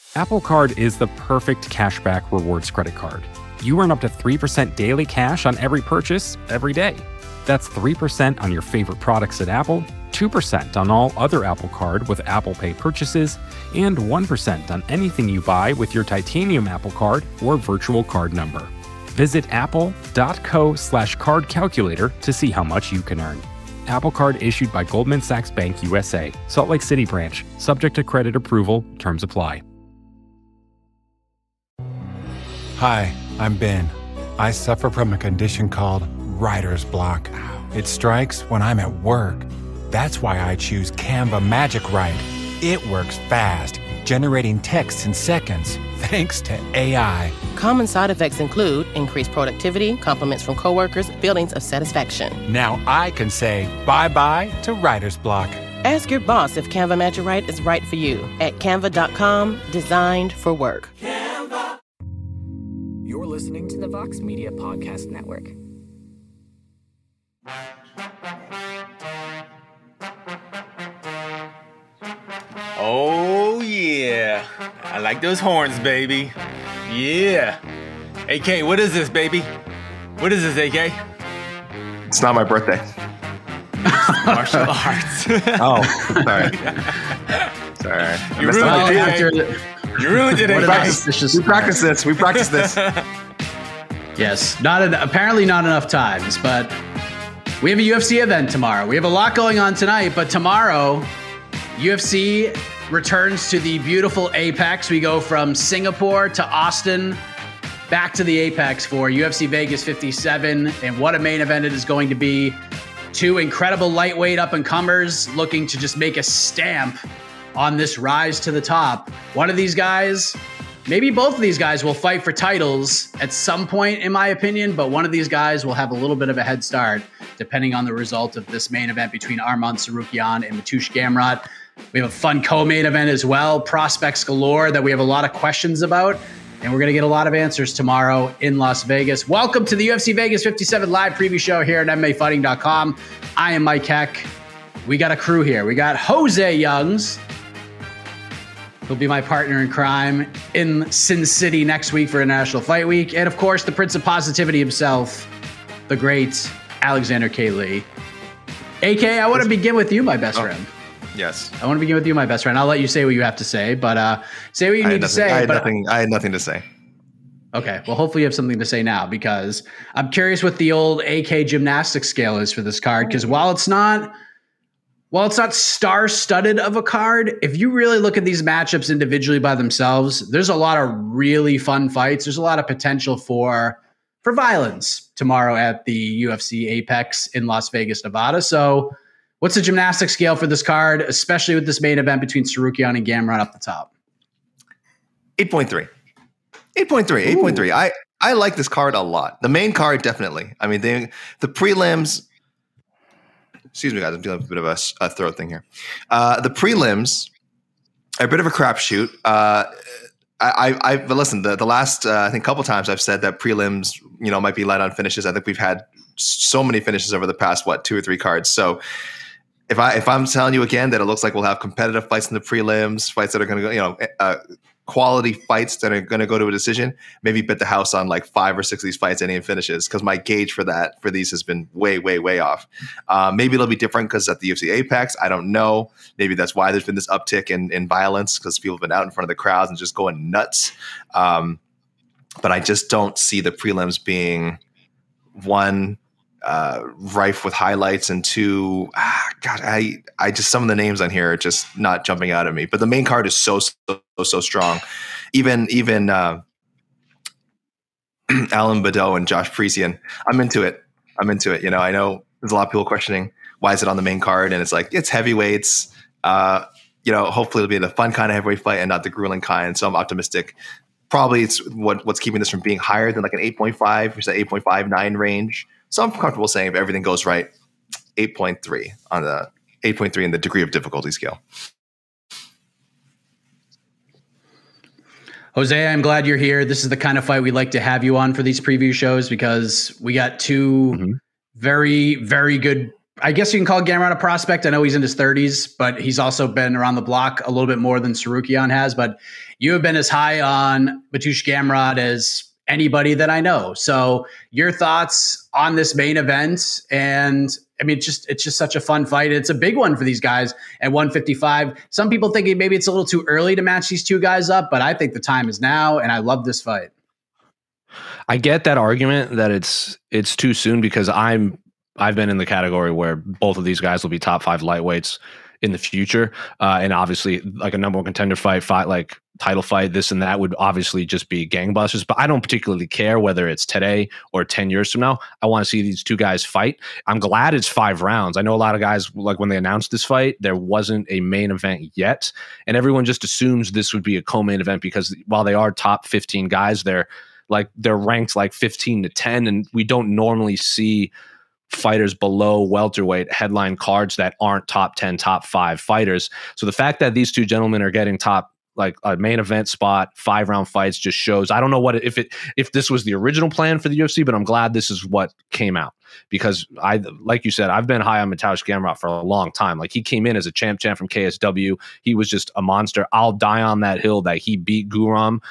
Apple Card is the perfect cashback rewards credit card. You earn up to 3% daily cash on every purchase every day. That's 3% on your favorite products at Apple, 2% on all other Apple Card with Apple Pay purchases, and 1% on anything you buy with your titanium Apple Card or virtual card number. Visit apple.co/card calculator to see how much you can earn. Apple Card issued by Goldman Sachs Bank USA, Salt Lake City branch, subject to credit approval, terms apply. Hi, I'm Ben. I suffer from a condition called writer's block. It strikes when I'm at work. That's why I choose Canva Magic Write. It works fast, generating text in seconds, thanks to AI. Common side effects include increased productivity, compliments from coworkers, feelings of satisfaction. Now I can say bye-bye to writer's block. Ask your boss if Canva Magic Write is right for you at canva.com, designed for work. Canva. You're listening to the Vox Media Podcast Network. Oh, yeah. I like those horns, baby. Yeah. AK, what is this, baby? What is this, AK? It's not my birthday. Martial arts. Oh, sorry. Sorry. You ruined it, AK. We practice this. We practice this. Yes. Apparently not enough times, but we have a UFC event tomorrow. We have a lot going on tonight, but tomorrow, UFC returns to the beautiful Apex. We go from Singapore to Austin, back to the Apex for UFC Vegas 57. And what a main event it is going to be. Two incredible lightweight up-and-comers looking to just make a stamp on this rise to the top. One of these guys, maybe both of these guys will fight for titles at some point, in my opinion, but one of these guys will have a little bit of a head start, depending on the result of this main event between Arman Tsarukyan and Mateusz Gamrot. We have a fun co-main event as well, prospects galore that we have a lot of questions about, and we're going to get a lot of answers tomorrow in Las Vegas. Welcome to the UFC Vegas 57 live preview show here at MMAfighting.com. I am Mike Heck. We got a crew here. We got Jose Youngs. He'll be my partner in crime in Sin City next week for International Fight Week. And of course, the Prince of Positivity himself, the great Alexander K. Lee. AK, I want to begin with you, my best friend. Yes. I want to begin with you, my best friend. I'll let you say what you have to say, but say what you need to say. I had nothing to say. Okay. Well, hopefully you have something to say now, because I'm curious what the old AK gymnastics scale is for this card. Because while it's not star-studded of a card, if you really look at these matchups individually by themselves, there's a lot of really fun fights. There's a lot of potential for violence tomorrow at the UFC Apex in Las Vegas, Nevada. So what's the gymnastics scale for this card, especially with this main event between Tsarukyan and Gamrot up the top? 8.3. 8.3. I like this card a lot. The main card, definitely. I mean, the prelims. Excuse me, guys. I'm dealing with a bit of a throat thing here. The prelims are a bit of a crapshoot. But listen, the last I think couple times I've said that prelims, might be light on finishes. I think we've had so many finishes over the past 2 or 3 cards. So if I'm telling you again that it looks like we'll have competitive fights in the prelims, fights that are going to go, quality fights that are going to go to a decision, maybe bet the house on like 5 or 6 of these fights ending in finishes, because my gauge for these has been way off. Maybe it'll be different because at the UFC Apex, I don't know. Maybe that's why there's been this uptick in violence, because people have been out in front of the crowds and just going nuts. But I just don't see the prelims being one, rife with highlights, and 2, I just, some of the names on here are just not jumping out at me. But the main card is so strong. Even Alan Badeau and Josh Parisian, I'm into it. I know there's a lot of people questioning why is it on the main card, and it's like, it's heavyweights. Hopefully it'll be the fun kind of heavyweight fight and not the grueling kind. So I'm optimistic. Probably it's what's keeping this from being higher than like an 8.5 or 8.59 range. So I'm comfortable saying if everything goes right, 8.3 on the 8.3 in the degree of difficulty scale. Jose, I'm glad you're here. This is the kind of fight we like to have you on for these preview shows, because we got two very, very good I guess you can call Gamrot a prospect. I know he's in his 30s, but he's also been around the block a little bit more than Tsarukyan has. But you have been as high on Mateusz Gamrot as anybody that I know. So your thoughts on this main event? And I mean, it's just such a fun fight. It's a big one for these guys at 155. Some people think maybe it's a little too early to match these two guys up, but I think the time is now, and I love this fight. I get that argument that it's too soon because I've been in the category where both of these guys will be top 5 lightweights in the future. And obviously like a number one contender fight, like title fight, this and that would obviously just be gangbusters, but I don't particularly care whether it's today or 10 years from now. I want to see these two guys fight. I'm glad it's 5 rounds. I know a lot of guys, like when they announced this fight, there wasn't a main event yet. And everyone just assumes this would be a co-main event because while they are top 15 guys, they're ranked like 15 to 10. And we don't normally see fighters below welterweight headline cards that aren't top 10, top 5 fighters. So the fact that these two gentlemen are getting top, like a main event spot, 5-round fights just shows. I don't know if this was the original plan for the UFC, but I'm glad this is what came out because like you said, I've been high on Mateusz Gamrot for a long time. Like he came in as a champ from KSW. He was just a monster. I'll die on that hill that he beat Guram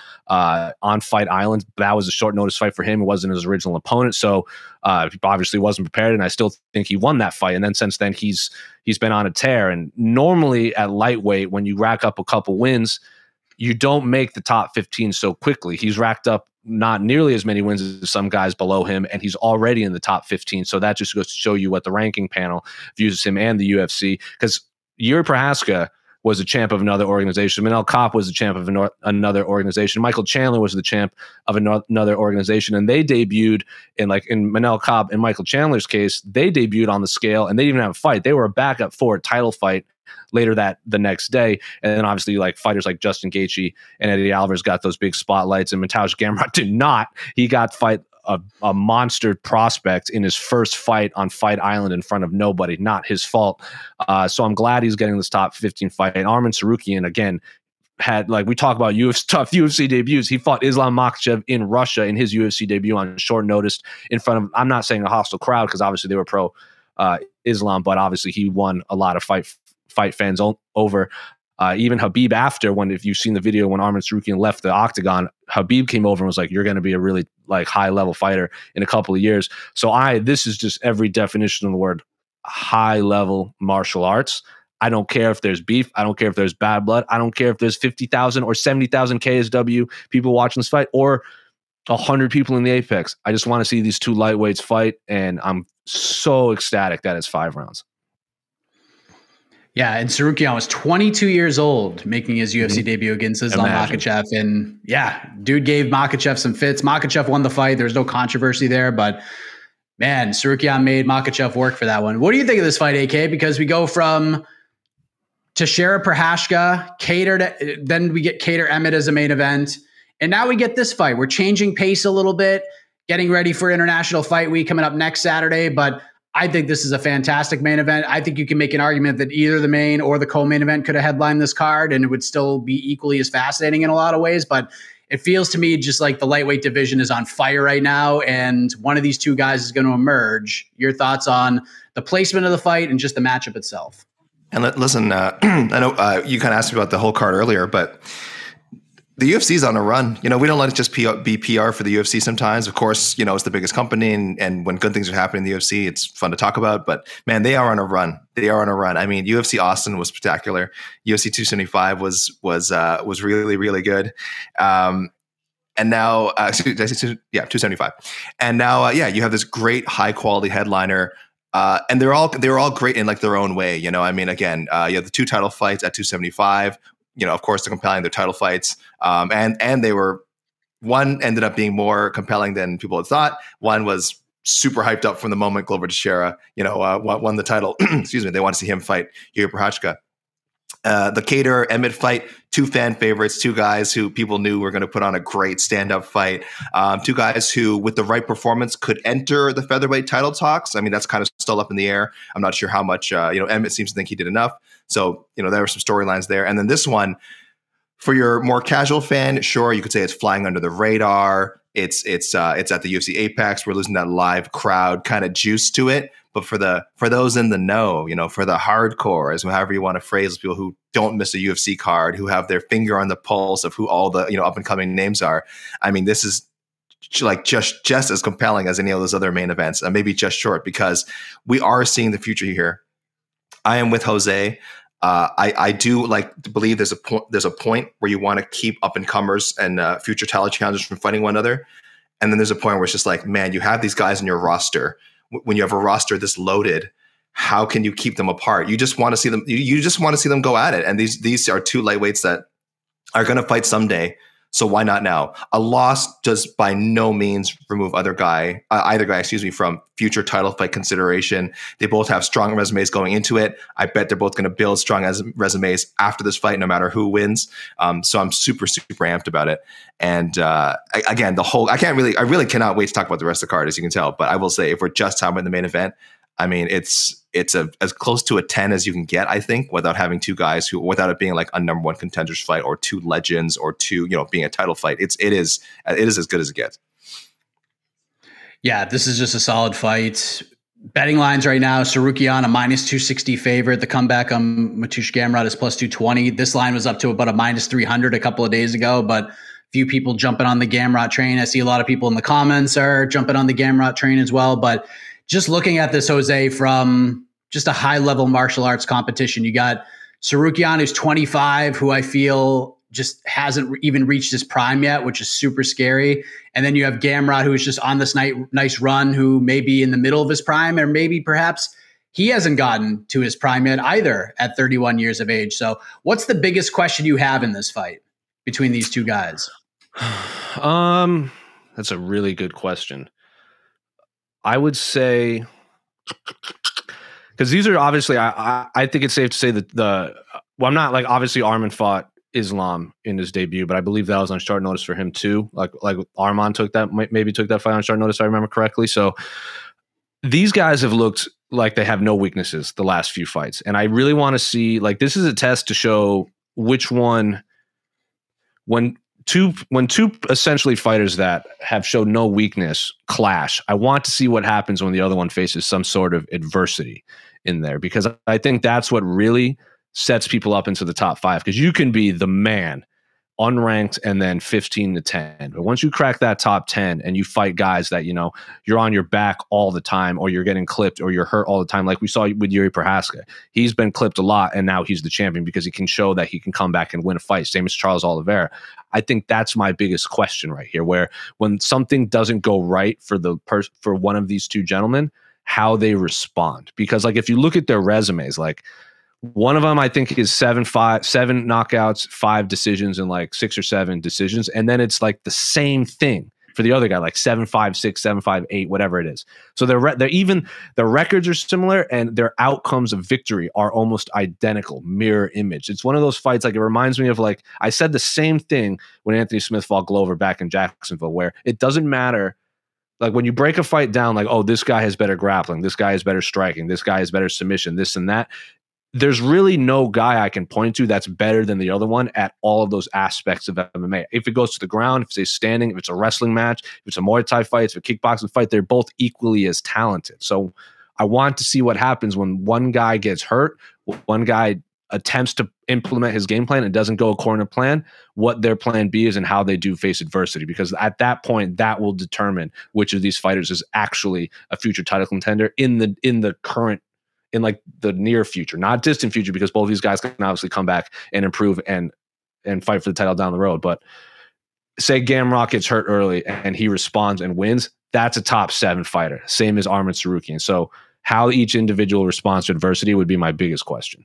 on Fight Island. That was a short notice fight for him. It wasn't his original opponent. So he obviously wasn't prepared. And I still think he won that fight. And then since then he's been on a tear. And normally at lightweight, when you rack up a couple wins, you don't make the top 15 so quickly. He's racked up not nearly as many wins as some guys below him, and he's already in the top 15. So that just goes to show you what the ranking panel views him and the UFC. Because Yuri Prochazka was a champ of another organization. Manel Kape was the champ of another organization. Michael Chandler was the champ of another organization. And they debuted in Manel Kape and Michael Chandler's case, they debuted on the scale and they didn't even have a fight. They were a backup for a title fight later the next day. And then obviously like fighters like Justin Gaethje and Eddie Alvarez got those big spotlights, and Mateusz Gamrot did not. He got fight a monster prospect in his first fight on Fight Island in front of nobody. Not his fault. So I'm glad he's getting this top 15 fight. And Arman Tsarukyan, again, had, like we talk about tough UFC debuts. He fought Islam Makhachev in Russia in his UFC debut on short notice in front of, I'm not saying a hostile crowd because obviously they were pro Islam, but obviously he won a lot of fight fans over. Even Khabib after, if you've seen the video when Arman Tsarukyan left the octagon, Khabib came over and was like, you're going to be a really like high level fighter in a couple of years. So this is just every definition of the word high level martial arts. I don't care if there's beef. I don't care if there's bad blood. I don't care if there's 50,000 or 70,000 KSW people watching this fight or 100 people in the Apex. I just want to see these two lightweights fight, and I'm so ecstatic that it's 5 rounds. Yeah, and Tsarukyan was 22 years old making his UFC debut against Islam Makhachev. And yeah, dude gave Makhachev some fits. Makhachev won the fight. There's no controversy there, but man, Tsarukyan made Makhachev work for that one. What do you think of this fight, AK? Because we go from Teixeira Prochazka, then we get Kattar Emmett as a main event. And now we get this fight. We're changing pace a little bit, getting ready for International Fight Week coming up next Saturday, but I think this is a fantastic main event. I think you can make an argument that either the main or the co-main event could have headlined this card, and it would still be equally as fascinating in a lot of ways. But it feels to me just like the lightweight division is on fire right now, and one of these two guys is going to emerge. Your thoughts on the placement of the fight and just the matchup itself? And listen, I know you kind of asked me about the whole card earlier, but the UFC's on a run. We don't let it just be PR for the UFC sometimes. Of course, it's the biggest company, and when good things are happening in the UFC, it's fun to talk about. But man, they are on a run. I mean, UFC Austin was spectacular. UFC 275 was really, really good. And now, 275. And now, you have this great high quality headliner. And they're all great in like their own way. I mean, again, you have the 2 title fights at 275. Of course, they're compelling, their title fights. And they were, one ended up being more compelling than people had thought. One was super hyped up from the moment Glover Teixeira, won the title. Excuse me. They want to see him fight Yuri Prochazka. The Kattar Emmett fight, 2 fan favorites, 2 guys who people knew were going to put on a great stand-up fight. 2 guys who, with the right performance, could enter the featherweight title talks. I mean, that's kind of still up in the air. I'm not sure how much, Emmett seems to think he did enough. So, there were some storylines there. And then this one, for your more casual fan, sure, you could say it's flying under the radar. It's at the UFC Apex. We're losing that live crowd kind of juice to it. But for those in the know, for the hardcore, as however you want to phrase, people who don't miss a UFC card, who have their finger on the pulse of who all the up and coming names are. I mean, this is like just as compelling as any of those other main events, and maybe just short, because we are seeing the future here. I am with Jose. I do like to believe there's a point where you want to keep up and comers and future title challengers from fighting one another, and then there's a point where it's just like, man, you have these guys in your roster. When you have a roster this loaded, how can you keep them apart? You just want to see them. You just want to see them go at it. And these are two lightweights that are going to fight someday. So why not now? A loss does by no means remove either guy, from future title fight consideration. They both have strong resumes going into it. I bet they're both going to build strong resumes after this fight, no matter who wins. So I'm super, super amped about it. And again, I really cannot wait to talk about the rest of the card, as you can tell. But I will say, if we're just talking about the main event, I mean, it's as close to a 10 as you can get, I think, without having two guys without it being like a number one contenders fight or two legends or two, being a title fight. It is as good as it gets. Yeah, this is just a solid fight. Betting lines right now, Tsarukyan, a minus 260 favorite. The comeback on Mateusz Gamrot is plus 220. This line was up to about a minus 300 a couple of days ago, but few people jumping on the Gamrot train. I see a lot of people in the comments are jumping on the Gamrot train as well, but just looking at this, Jose, from just a high-level martial arts competition, you got Tsarukyan, who's 25, who I feel just hasn't even reached his prime yet, which is super scary. And then you have Gamrot, who's just on this nice run, who may be in the middle of his prime, or maybe perhaps he hasn't gotten to his prime yet either at 31 years of age. So what's the biggest question you have in this fight between these two guys? That's a really good question. I would say, because these are obviously, I think it's safe to say that I'm not like, obviously Arman fought Islam in his debut, but I believe that was on short notice for him too. Like Arman took that fight on short notice, if I remember correctly. So these guys have looked like they have no weaknesses the last few fights. And I really want to see, like, this is a test to show which one, when two essentially fighters that have showed no weakness clash, I want to see what happens when the other one faces some sort of adversity in there, because I think that's what really sets people up into the top 5, because you can be the man unranked and then 15-10, but once you crack that top 10 and you fight guys that you're on your back all the time, or you're getting clipped, or you're hurt all the time, like we saw with Yuri Prochazka. He's been clipped a lot, and now he's the champion because he can show that he can come back and win a fight, same as Charles Oliveira. I think that's my biggest question right here, where when something doesn't go right for one of these two gentlemen, how they respond. Because like, if you look at their resumes, like, one of them, I think, is 7 knockouts, 5 decisions, and like 6 or 7 decisions. And then it's like the same thing for the other guy, like 7-5-6, 7-5-8, whatever it is. So they're even the records are similar, and their outcomes of victory are almost identical, mirror image. It's one of those fights, like, it reminds me of, like, I said the same thing when Anthony Smith fought Glover back in Jacksonville, where it doesn't matter. Like, when you break a fight down, like, oh, this guy has better grappling, this guy has better striking, this guy has better submission, this and that. There's really no guy I can point to that's better than the other one at all of those aspects of MMA. If it goes to the ground, if it's standing, if it's a wrestling match, if it's a Muay Thai fight, if it's a kickboxing fight, they're both equally as talented. So I want to see what happens when one guy gets hurt, one guy attempts to implement his game plan and doesn't go according to plan, what their plan B is and how they do face adversity. Because at that point, that will determine which of these fighters is actually a future title contender in the current, in like the near future, not distant future, because both of these guys can obviously come back and improve and fight for the title down the road. But say Gamrot gets hurt early and he responds and wins, that's a top 7 fighter, same as Arman Tsarukyan. So how each individual responds to adversity would be my biggest question.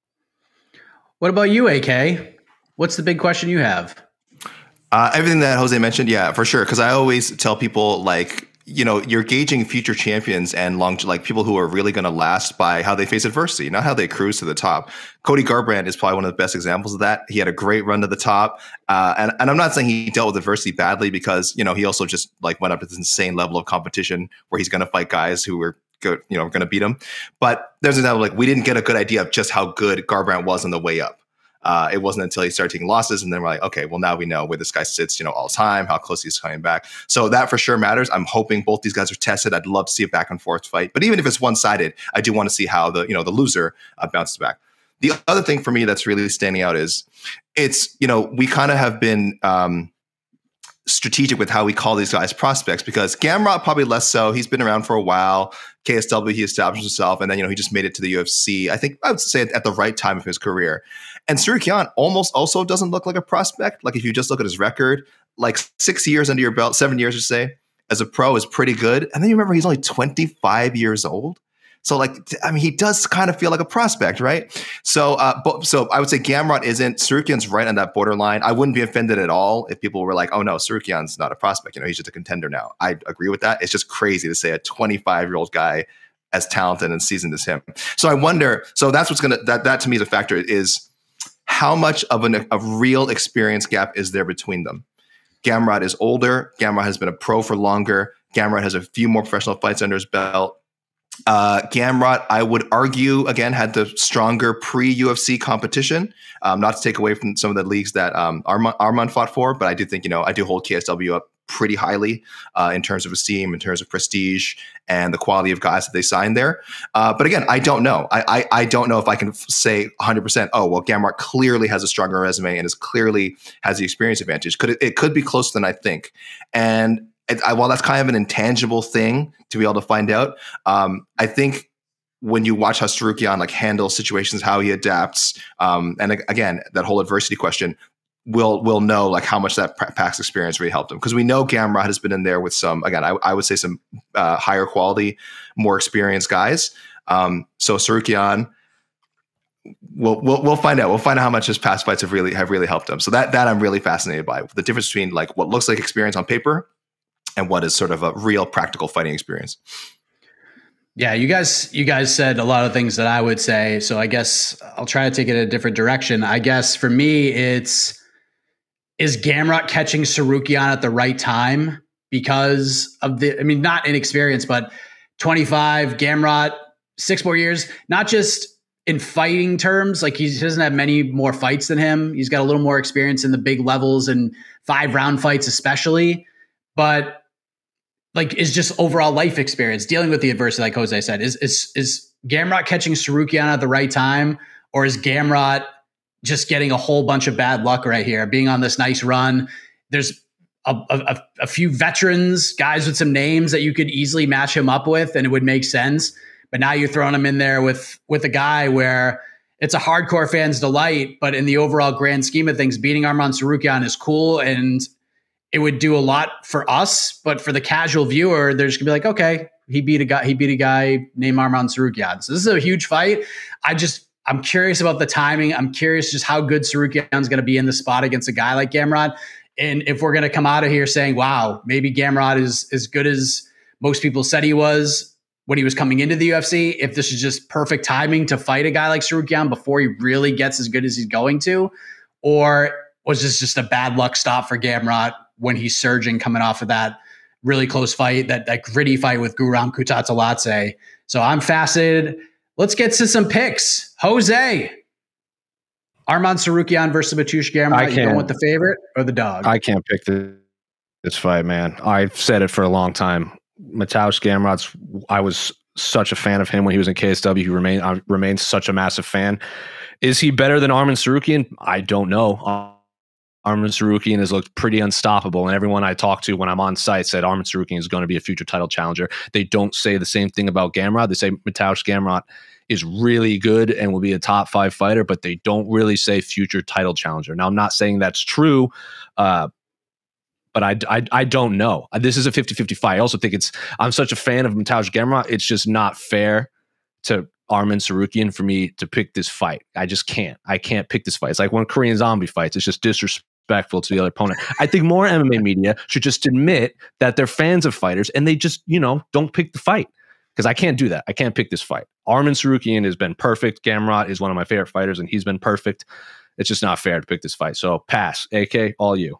What about you, AK? What's the big question you have? Everything that Jose mentioned, yeah, for sure. Because I always tell people, like, you're gauging future champions and people who are really going to last by how they face adversity, not how they cruise to the top. Cody Garbrandt is probably one of the best examples of that. He had a great run to the top. And I'm not saying he dealt with adversity badly, because, he also just like went up to this insane level of competition where he's going to fight guys who were good, going to beat him. But there's an example, like, we didn't get a good idea of just how good Garbrandt was on the way up. It wasn't until he started taking losses, and then we're like, okay, well now we know where this guy sits, all the time, how close he's coming back. So that for sure matters. I'm hoping both these guys are tested. I'd love to see a back and forth fight, but even if it's one-sided, I do want to see how the loser bounces back. The other thing for me that's really standing out is we kind of have been strategic with how we call these guys prospects, because Gamrot probably less so. He's been around for a while. KSW, he established himself, and then he just made it to the UFC. I think I would say at the right time of his career. And Tsarukyan almost also doesn't look like a prospect. Like if you just look at his record, like 6 years under your belt, 7 years, just say, as a pro is pretty good. And then you remember he's only 25 years old. So he does kind of feel like a prospect, right? So I would say Gamrot isn't. Tsarukyan's right on that borderline. I wouldn't be offended at all if people were like, oh no, Tsarukyan's not a prospect. He's just a contender now. I agree with that. It's just crazy to say a 25-year-old guy as talented and seasoned as him. So I wonder, so that's what's that to me is a factor, is how much of a real experience gap is there between them? Gamrot is older. Gamrot has been a pro for longer. Gamrot has a few more professional fights under his belt. Gamrot, I would argue, again, had the stronger pre-UFC competition. Not to take away from some of the leagues that Arman fought for, but I do think, I do hold KSW up pretty highly in terms of esteem, in terms of prestige, and the quality of guys that they signed there. But again, I don't know. I don't know if I can say 100%, oh, well, Gamrot clearly has a stronger resume and clearly has the experience advantage. It could be closer than I think. And while that's kind of an intangible thing to be able to find out, I think when you watch how Tsarukyan handles situations, how he adapts, and again, that whole adversity question, we'll know how much that past experience really helped him. Because we know Gamrot has been in there with some, again, I would say some higher quality, more experienced guys. So Tsarukyan, we'll find out. We'll find out how much his past fights have really helped him. So that I'm really fascinated by, the difference between what looks like experience on paper and what is sort of a real practical fighting experience. Yeah, you guys said a lot of things that I would say. So I guess I'll try to take it a different direction. I guess for me, is Gamrot catching Tsarukyan at the right time because of not inexperience, but 25, Gamrot, 6 more years, not just in fighting terms. He doesn't have many more fights than him. He's got a little more experience in the big levels and 5-round fights, especially, but is just overall life experience, dealing with the adversity, like Jose said. Is Gamrot catching Tsarukyan at the right time, or is Gamrot just getting a whole bunch of bad luck right here, being on this nice run? There's a few veterans, guys with some names that you could easily match him up with, and it would make sense. But now you're throwing him in there with a guy where it's a hardcore fan's delight, but in the overall grand scheme of things, beating Arman Tsarukyan is cool, and it would do a lot for us, but for the casual viewer, they're just gonna be like, okay, he beat a guy named Arman Tsarukyan. So this is a huge fight. I'm curious about the timing. I'm curious just how good Tsarukyan's gonna be in the spot against a guy like Gamrot. And if we're gonna come out of here saying, wow, maybe Gamrot is as good as most people said he was when he was coming into the UFC, if this is just perfect timing to fight a guy like Tsarukyan before he really gets as good as he's going to, or was this just a bad luck stop for Gamrot when he's surging coming off of that really close fight, that gritty fight with Guram Kutateladze. So I'm fascinated. Let's get to some picks. Jose, Arman Tsarukyan versus Mateusz Gamrot. You going with the favorite or the dog? I can't pick this fight, man. I've said it for a long time. Mateusz Gamrot's, I was such a fan of him when he was in KSW. He remains such a massive fan. Is he better than Arman Tsarukyan? I don't know. Arman Tsarukyan has looked pretty unstoppable, and everyone I talked to when I'm on site said Arman Tsarukyan is going to be a future title challenger. They don't say the same thing about Gamrot. They say Mateusz Gamrot is really good and will be a top 5 fighter, but they don't really say future title challenger. Now, I'm not saying that's true, but I don't know. This is a 50-50 fight. I also think I'm such a fan of Mateusz Gamrot, it's just not fair to Arman Tsarukyan for me to pick this fight. I just can't. I can't pick this fight. It's like when Korean Zombie fights. It's just disrespectful to the other opponent. I think more MMA media should just admit that they're fans of fighters and they just, don't pick the fight. Because I can't do that. I can't pick this fight. Arman Tsarukyan has been perfect. Gamrot is one of my favorite fighters, and he's been perfect. It's just not fair to pick this fight. So pass. AK, all you.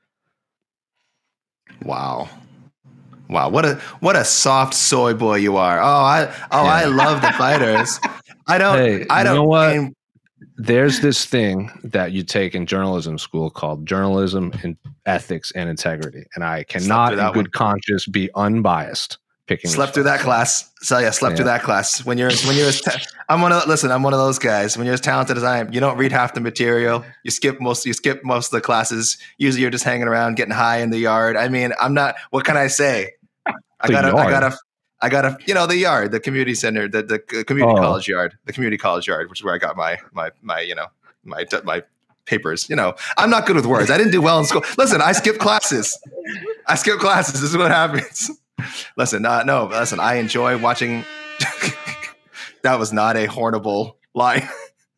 Wow. What a soft soy boy you are. I love the fighters. I don't know what? There's this thing that you take in journalism school called journalism and ethics and integrity. And I cannot in good conscience be unbiased picking. Slept through that class. So yeah, slept through that class. When you're I'm one of those guys. When you're as talented as I am, you don't read half the material. You skip most of the classes. Usually you're just hanging around getting high in the yard. I mean, I'm not, what can I say? I gotta, the yard, the community center, the community college yard, which is where I got my papers. I'm not good with words. I didn't do well in school. Listen, I skipped classes. This is what happens. Listen, I enjoy watching. That was not a horrible line.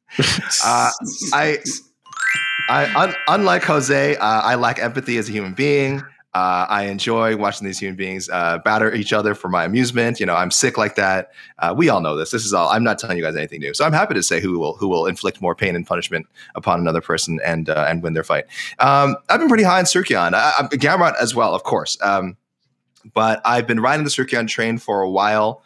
Unlike Jose, I lack empathy as a human being. I enjoy watching these human beings batter each other for my amusement. I'm sick like that. We all know this. This is all. I'm not telling you guys anything new. So I'm happy to say who will inflict more pain and punishment upon another person and win their fight. I've been pretty high on Tsarukyan. Gamrot as well, of course. But I've been riding the Tsarukyan train for a while.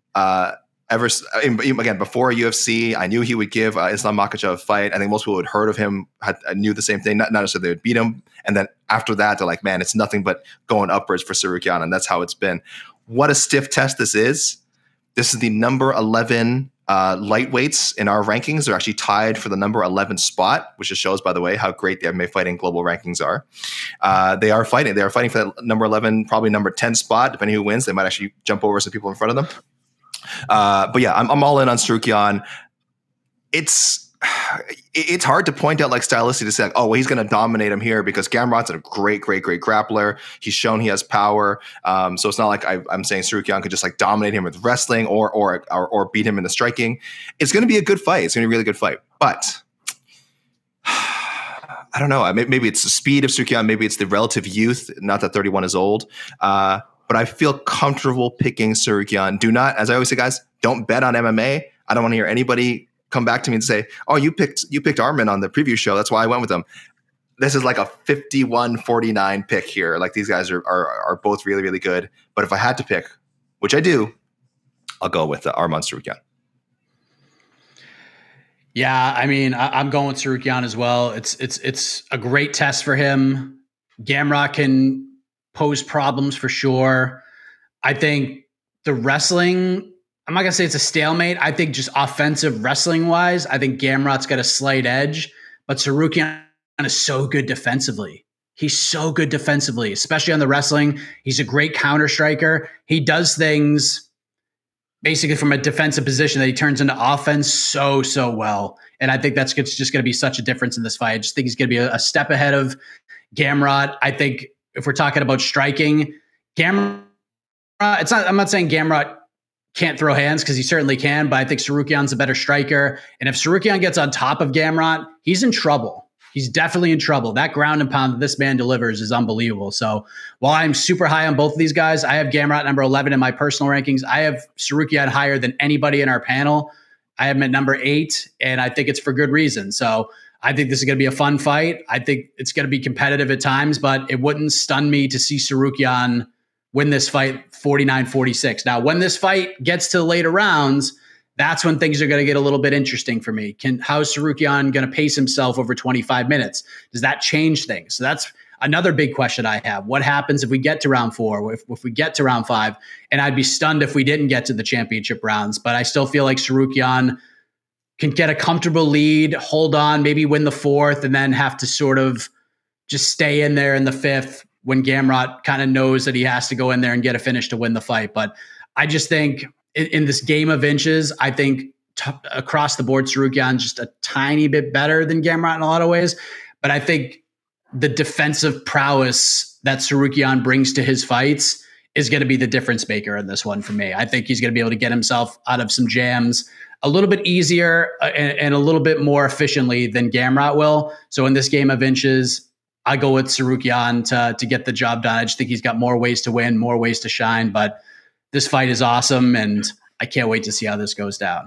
Again, before UFC, I knew he would give Islam Makhachev a fight. I think most people had heard of him, knew the same thing. Not necessarily they would beat him. And then after that, they're like, man, it's nothing but going upwards for Tsarukyan. And that's how it's been. What a stiff test this is. This is the number 11 lightweights in our rankings. They're actually tied for the number 11 spot, which just shows, by the way, how great the MMA fighting global rankings are. They are fighting for that number 11, probably number 10 spot. Depending who wins, they might actually jump over some people in front of them. But yeah, I'm all in on Tsarukyan. It's hard to point out stylistically to say he's going to dominate him here because Gamrot's a great grappler. He's shown he has power. So it's not like I'm saying Tsarukyan could just dominate him with wrestling or beat him in the striking. It's going to be a good fight. It's going to be a really good fight. But I don't know. Maybe it's the speed of Tsarukyan. Maybe it's the relative youth. Not that 31 is old. But I feel comfortable picking Tsarukyan. Do not, as I always say, guys, don't bet on MMA. I don't want to hear anybody come back to me and say, "Oh, you picked Arman on the preview show. That's why I went with him." This is like a 51-49 pick here. These guys are both really, really good. But if I had to pick, which I do, I'll go with Arman Tsarukyan. Yeah, I mean, I'm going with Tsarukyan as well. It's a great test for him. Gamrot can pose problems for sure. I think the wrestling, I'm not going to say it's a stalemate. I think just offensive wrestling wise, I think Gamrot's got a slight edge, but Tsarukyan is so good defensively. He's so good defensively, especially on the wrestling. He's a great counter striker. He does things basically from a defensive position that he turns into offense so well. And I think that's just going to be such a difference in this fight. I just think he's going to be a step ahead of Gamrot. I think if we're talking about striking, Gamrot, I'm not saying Gamrot can't throw hands because he certainly can, but I think Tsarukyan's a better striker. And if Tsarukyan gets on top of Gamrot, he's in trouble. He's definitely in trouble. That ground and pound that this man delivers is unbelievable. So while I'm super high on both of these guys, I have Gamrot number 11 in my personal rankings. I have Tsarukyan higher than anybody in our panel. I have him at number 8, and I think it's for good reason. So I think this is going to be a fun fight. I think it's going to be competitive at times, but it wouldn't stun me to see Tsarukyan win this fight 49-46. Now, when this fight gets to the later rounds, that's when things are going to get a little bit interesting for me. How's Tsarukyan going to pace himself over 25 minutes? Does that change things? So that's another big question I have. What happens if we get to round 4, if we get to round 5? And I'd be stunned if we didn't get to the championship rounds, but I still feel like Tsarukyan can get a comfortable lead, hold on, maybe win the 4th, and then have to sort of just stay in there in the 5th when Gamrot kind of knows that he has to go in there and get a finish to win the fight. But I just think in this game of inches, I think across the board, Tsarukyan just a tiny bit better than Gamrot in a lot of ways. But I think the defensive prowess that Tsarukyan brings to his fights is going to be the difference maker in this one for me. I think he's going to be able to get himself out of some jams a little bit easier and a little bit more efficiently than Gamrot will. So in this game of inches, I go with Tsarukyan to get the job done. I just think he's got more ways to win, more ways to shine. But this fight is awesome, and I can't wait to see how this goes down.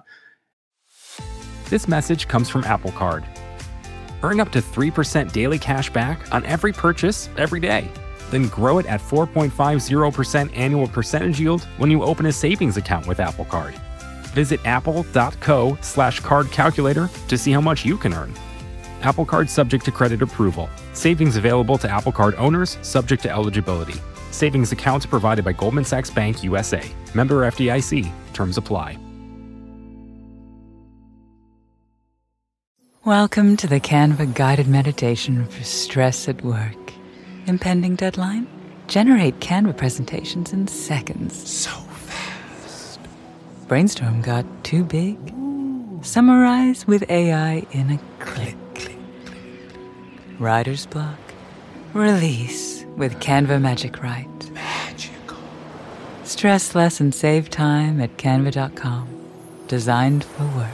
This message comes from Apple Card. Earn up to 3% daily cash back on every purchase every day. Then grow it at 4.50% annual percentage yield when you open a savings account with Apple Card. Visit apple.co/card calculator to see how much you can earn. Apple Card subject to credit approval. Savings available to Apple Card owners subject to eligibility. Savings accounts provided by Goldman Sachs Bank USA. Member FDIC. Terms apply. Welcome to the Canva guided meditation for stress at work. Impending deadline? Generate Canva presentations in seconds. So fast. Brainstorm got too big? Summarize with AI in a click. Writer's block? Release with Canva Magic Write. Magical. Stress less and save time at canva.com. Designed for work.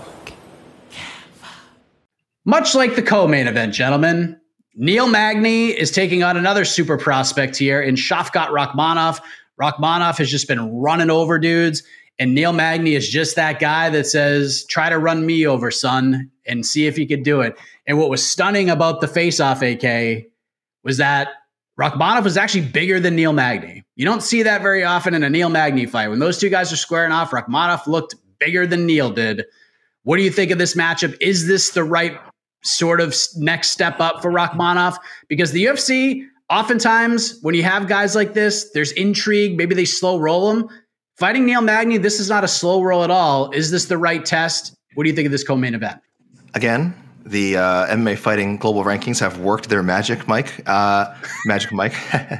Much like the co-main event, gentlemen, Neil Magny is taking on another super prospect here in Shavkat Rakhmonov. Rakhmonov has just been running over dudes, and Neil Magny is just that guy that says, try to run me over, son, and see if you could do it. And what was stunning about the face-off, AK, was that Rakhmonov was actually bigger than Neil Magny. You don't see that very often in a Neil Magny fight. When those two guys are squaring off, Rakhmonov looked bigger than Neil did. What do you think of this matchup? Is this the right sort of next step up for Rakhmonov? Because the UFC, oftentimes when you have guys like this, there's intrigue. Maybe they slow roll them. Fighting Neil Magny, this is not a slow roll at all. Is this the right test? What do you think of this co-main event? Again, the MMA fighting global rankings have worked their magic, Mike. Shavkat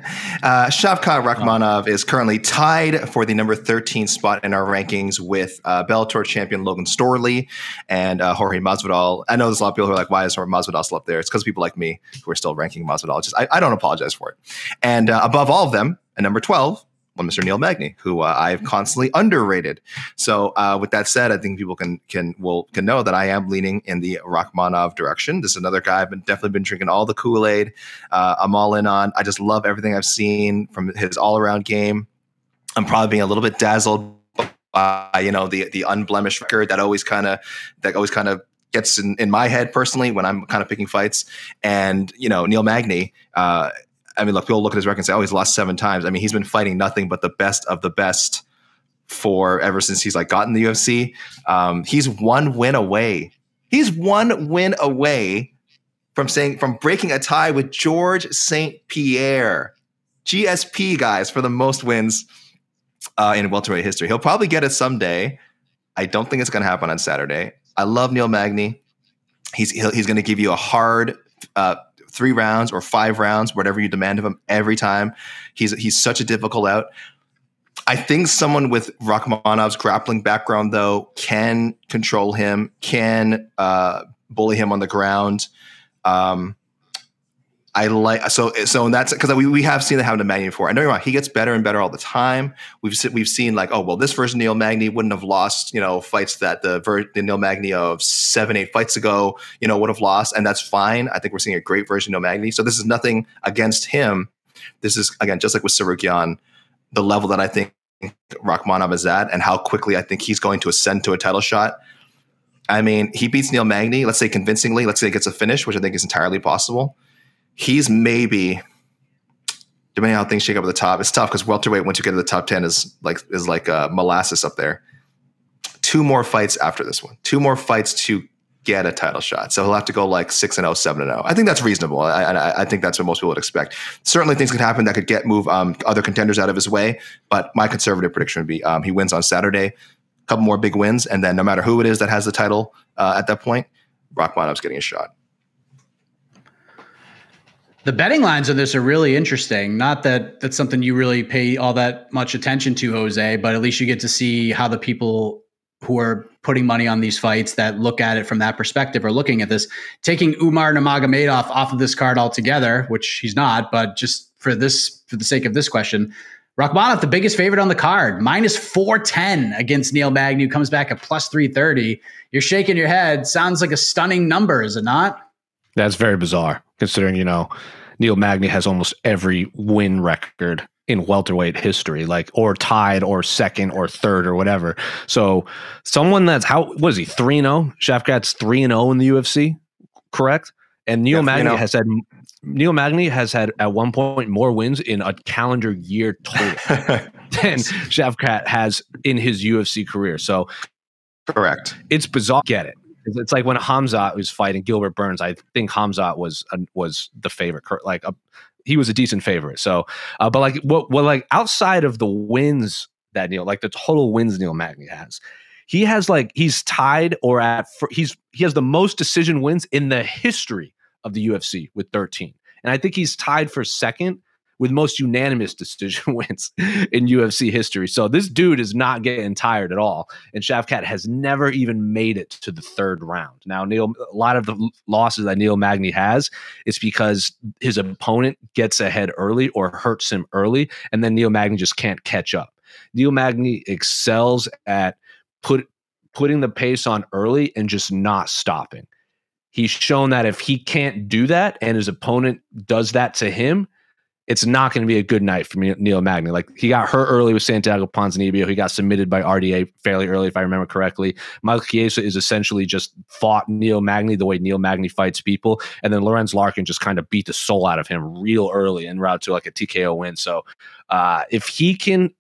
Rakhmonov is currently tied for the number 13 spot in our rankings with Bellator champion Logan Storley and Jorge Masvidal. I know there's a lot of people who are like, why is Jorge Masvidal still up there? It's because people like me who are still ranking Masvidal. I don't apologize for it. And above all of them, at number 12, well, Mr. Neil Magny, who I've constantly underrated. So with that said, I think people can know that I am leaning in the Rakhmonov direction. This is another guy I've definitely been drinking all the Kool-Aid. I'm all in on. I just love everything I've seen from his all-around game. I'm probably being a little bit dazzled by the unblemished record that always kind of gets in my head personally when I'm kind of picking fights. And Neil Magny. Look, people look at his record and say, oh, he's lost 7 times. I mean, he's been fighting nothing but the best of the best for ever since he's gotten the UFC. He's one win away. He's one win away from breaking a tie with George St. Pierre. GSP, guys, for the most wins in welterweight history. He'll probably get it someday. I don't think it's going to happen on Saturday. I love Neil Magny. He's going to give you a hard 3 rounds or 5 rounds, whatever you demand of him every time. He's such a difficult out. I think someone with Rakhmonov's grappling background, though, can control him, can bully him on the ground. So and that's because we have seen that happen to Magny before. I know you're right. He gets better and better all the time. We've seen this version of Neil Magny wouldn't have lost, fights that the Neil Magny of 7-8 fights ago, would have lost. And that's fine. I think we're seeing a great version of Neil Magny. So this is nothing against him. This is, again, just like with Tsarukyan, the level that I think Rakhmonov is at and how quickly I think he's going to ascend to a title shot. I mean, he beats Neil Magny, let's say convincingly, let's say he gets a finish, which I think is entirely possible. He's maybe, depending on how things shake up at the top, it's tough because welterweight, once you get to the top 10, is like molasses up there. 2 more fights after this one. 2 more fights to get a title shot. So he'll have to go 6-0, 7-0. I think that's reasonable. I think that's what most people would expect. Certainly things could happen that could move other contenders out of his way. But my conservative prediction would be he wins on Saturday, a couple more big wins, and then no matter who it is that has the title at that point, Rakhmonov's getting a shot. The betting lines on this are really interesting. Not that that's something you really pay all that much attention to, Jose, but at least you get to see how the people who are putting money on these fights that look at it from that perspective are looking at this. Taking Umar Nurmagomedov off of this card altogether, which he's not, but just for the sake of this question, Rakhmonov, the biggest favorite on the card, -410 against Neil Magny, who comes back at +330. You're shaking your head. Sounds like a stunning number, is it not? That's very bizarre, considering, Neil Magny has almost every win record in welterweight history, or tied or second or third or whatever. So someone that's what is he, 3-0? Shavkat's 3-0 in the UFC, correct? And Neil Magny has had at one point more wins in a calendar year total than Shavkat has in his UFC career. So Correct. It's bizarre. Get it? It's like when Hamzat was fighting Gilbert Burns. I think Hamzat was the favorite. Like he was a decent favorite. So, but like what like outside of the wins that Neil, like the total wins Neil Magny has, he has like he's tied or he has the most decision wins in the history of the UFC with 13, and I think he's tied for second with most unanimous decision wins in UFC history. So this dude is not getting tired at all. And Shavkat has never even made it to the third round. Now, a lot of the losses that Neil Magny has is because his opponent gets ahead early or hurts him early, and then Neil Magny just can't catch up. Neil Magny excels at putting the pace on early and just not stopping. He's shown that if he can't do that and his opponent does that to him, it's not going to be a good night for Neil Magny. Like he got hurt early with Santiago Ponzinibbio. He got submitted by RDA fairly early, if I remember correctly. Michael Chiesa is essentially just fought Neil Magny the way Neil Magny fights people. And then Lorenz Larkin just kind of beat the soul out of him real early en route to like a TKO win. So if he can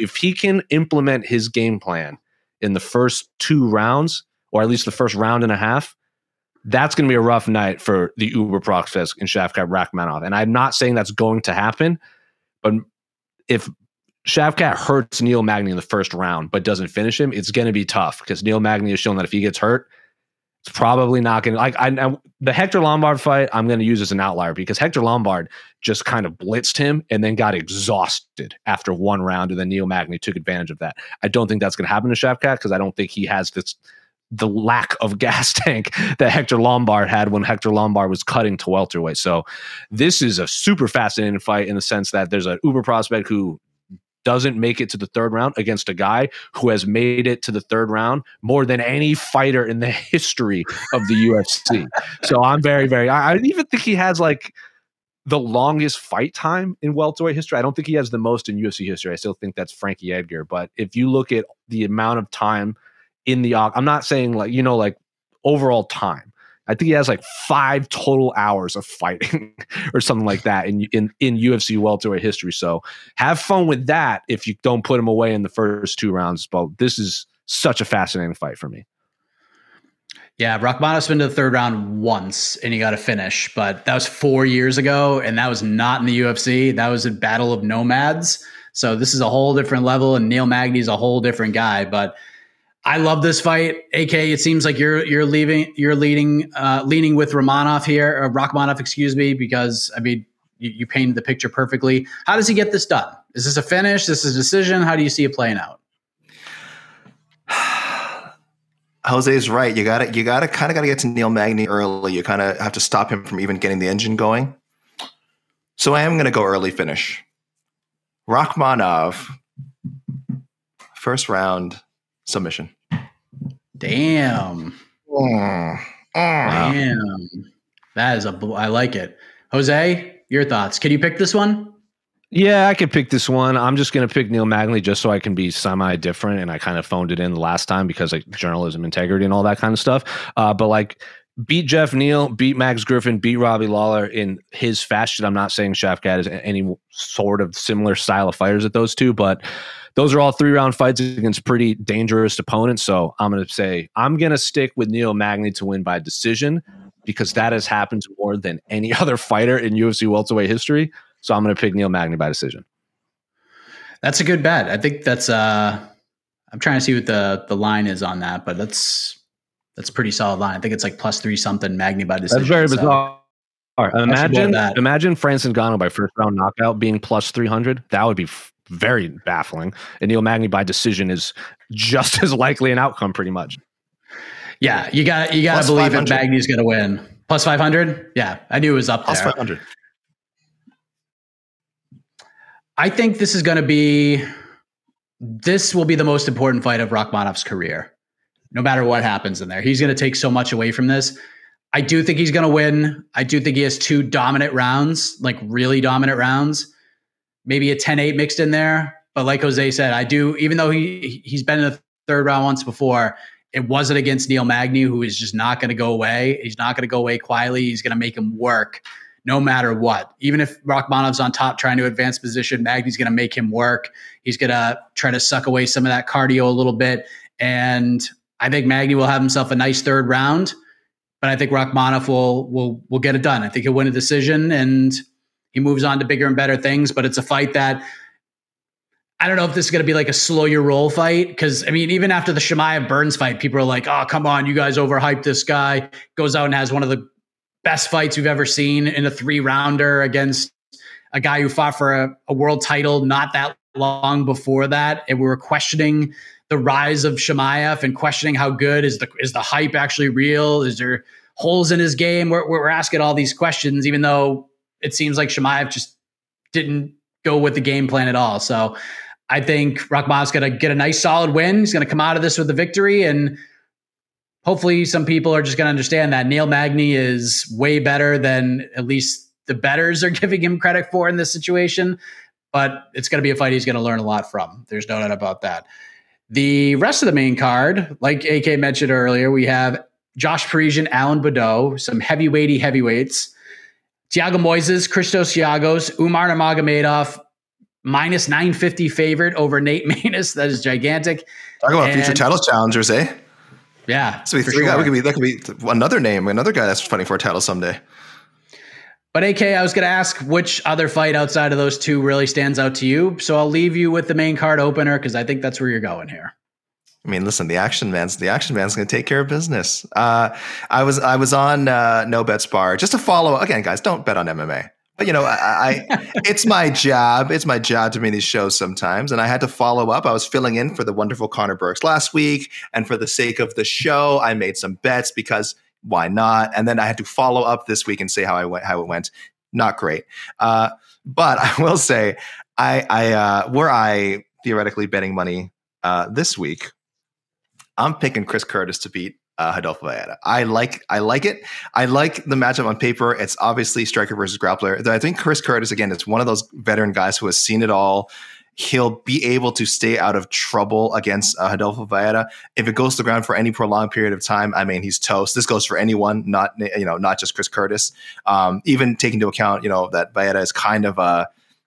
implement his game plan in the first 2 rounds, or at least the first round and a half, that's going to be a rough night for the Uber Proxfest and Shavkat Rakhmonov. And I'm not saying that's going to happen, but if Shavkat hurts Neil Magny in the first round but doesn't finish him, it's going to be tough because Neil Magny has shown that if he gets hurt, it's probably not going to the Hector Lombard fight I'm going to use as an outlier because Hector Lombard just kind of blitzed him and then got exhausted after 1 round, and then Neil Magny took advantage of that. I don't think that's going to happen to Shavkat because I don't think he has the lack of gas tank that Hector Lombard had when Hector Lombard was cutting to welterweight. So this is a super fascinating fight in the sense that there's an Uber prospect who doesn't make it to the third round against a guy who has made it to the third round more than any fighter in the history of the UFC. So I'm very, very, I even think he has like the longest fight time in welterweight history. I don't think he has the most in UFC history. I still think that's Frankie Edgar. But if you look at the amount of time in the, I'm not saying like, like overall time. I think he has like 5 total hours of fighting or something like that in UFC welterweight history. So have fun with that if you don't put him away in the first 2 rounds. But this is such a fascinating fight for me. Yeah, Rakhmonov's been to the third round once and he got a finish, but that was 4 years ago and that was not in the UFC. That was a Battle of Nomads. So this is a whole different level and Neil Magny's a whole different guy. But I love this fight. AK, it seems like you're leaning with Rakhmonov here, or Rakhmonov, excuse me, because I mean you painted the picture perfectly. How does he get this done? Is this a finish? This is a decision? How do you see it playing out? Jose's right. You gotta get to Neil Magny early. You kind of have to stop him from even getting the engine going. So I am gonna go early finish. Rakhmonov, first round submission. Damn. Damn. That is I like it. Jose, your thoughts? Can you pick this one? Yeah, I could pick this one. I'm just going to pick Neil Magny just so I can be semi-different, and I kind of phoned it in the last time because like journalism integrity and all that kind of stuff. But like beat Jeff Neal, beat Max Griffin, beat Robbie Lawler in his fashion. I'm not saying Shavkat is any sort of similar style of fighters at those two, but those are all 3-round fights against pretty dangerous opponents. So I'm going to say I'm going to stick with Neil Magny to win by decision because that has happened more than any other fighter in UFC welterweight history. So I'm going to pick Neil Magny by decision. That's a good bet. I think that's I'm trying to see what the line is on that, but that's a pretty solid line. I think it's like +3 something Magny by decision. That's very bizarre. Imagine Francis Ngannou by first round knockout being +300. That would be very baffling. And Neil Magny by decision is just as likely an outcome, pretty much. Yeah, you got to believe that Magny's going to win. +500? Yeah, I knew it was up there. +500. I think this will be the most important fight of Rakhmonov's career. No matter what happens in there, he's going to take so much away from this. I do think he's going to win. I do think he has 2 dominant rounds, like really dominant rounds. Maybe a 10-8 mixed in there. But like Jose said, even though he's been in the third round once before, it wasn't against Neil Magny, who is just not going to go away. He's not going to go away quietly. He's going to make him work no matter what. Even if Rakhmonov's on top trying to advance position, Magny's going to make him work. He's going to try to suck away some of that cardio a little bit. And I think Magny will have himself a nice third round, but I think Rachmanov will get it done. I think he'll win a decision and he moves on to bigger and better things. But it's a fight that I don't know if this is going to be like a slow your roll fight. Because, I mean, even after the Chimaev Burns fight, people are like, oh, come on, you guys overhyped this guy. Goes out and has one of the best fights we've ever seen in a 3-rounder against a guy who fought for a world title not that long before that. And we were questioning the rise of Chimaev and questioning how good is the hype actually real? Is there holes in his game? We're asking all these questions, even though it seems like Chimaev just didn't go with the game plan at all. So I think Rachmanov's going to get a nice solid win. He's going to come out of this with a victory, and hopefully some people are just going to understand that Neil Magny is way better than at least the bettors are giving him credit for in this situation. But it's going to be a fight he's going to learn a lot from. There's no doubt about that. The rest of the main card, like AK mentioned earlier, we have Josh Parisian, Alan Baudot, some heavyweights. Thiago Moises, Christos Giagos, Umar Nurmagomedov, minus 950 favorite over Nate Maness. That is gigantic. Talk about future title challengers, eh? Yeah. So that could be another name, another guy that's fighting for a title someday. But AK, I was going to ask which other fight outside of those two really stands out to you. So I'll leave you with the main card opener because I think that's where you're going here. I mean, listen, the action man's going to take care of business. I was on No Bet Spar just to follow. Again, guys, don't bet on MMA. But it's my job. It's my job to make these shows sometimes, and I had to follow up. I was filling in for the wonderful Connor Burks last week, and for the sake of the show, I made some bets because why not? And then I had to follow up this week and say how it went. Not great, but I will say, were I theoretically betting money this week, I'm picking Chris Curtis to beat Rodolfo Vieira. I like it. I like the matchup on paper. It's obviously striker versus grappler. I think Chris Curtis, again, it's one of those veteran guys who has seen it all. He'll be able to stay out of trouble against Rodolfo Vieira. If it goes to the ground for any prolonged period of time, I mean, he's toast. This goes for anyone, not just Chris Curtis. Even taking into account, that Vieira is kind of a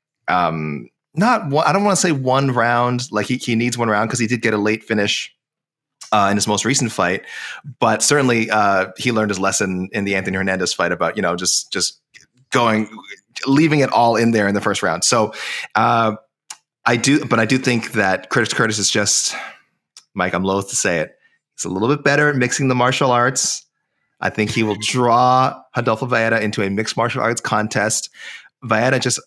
not one, I don't want to say one round. Like he needs one round because he did get a late finish in his most recent fight, but certainly he learned his lesson in the Anthony Hernandez fight about just leaving it all in there in the first round. So I do think that Chris Curtis is just, Mike, I'm loath to say it, he's a little bit better at mixing the martial arts. I think he will draw Rodolfo Vieira into a mixed martial arts contest. Vieira just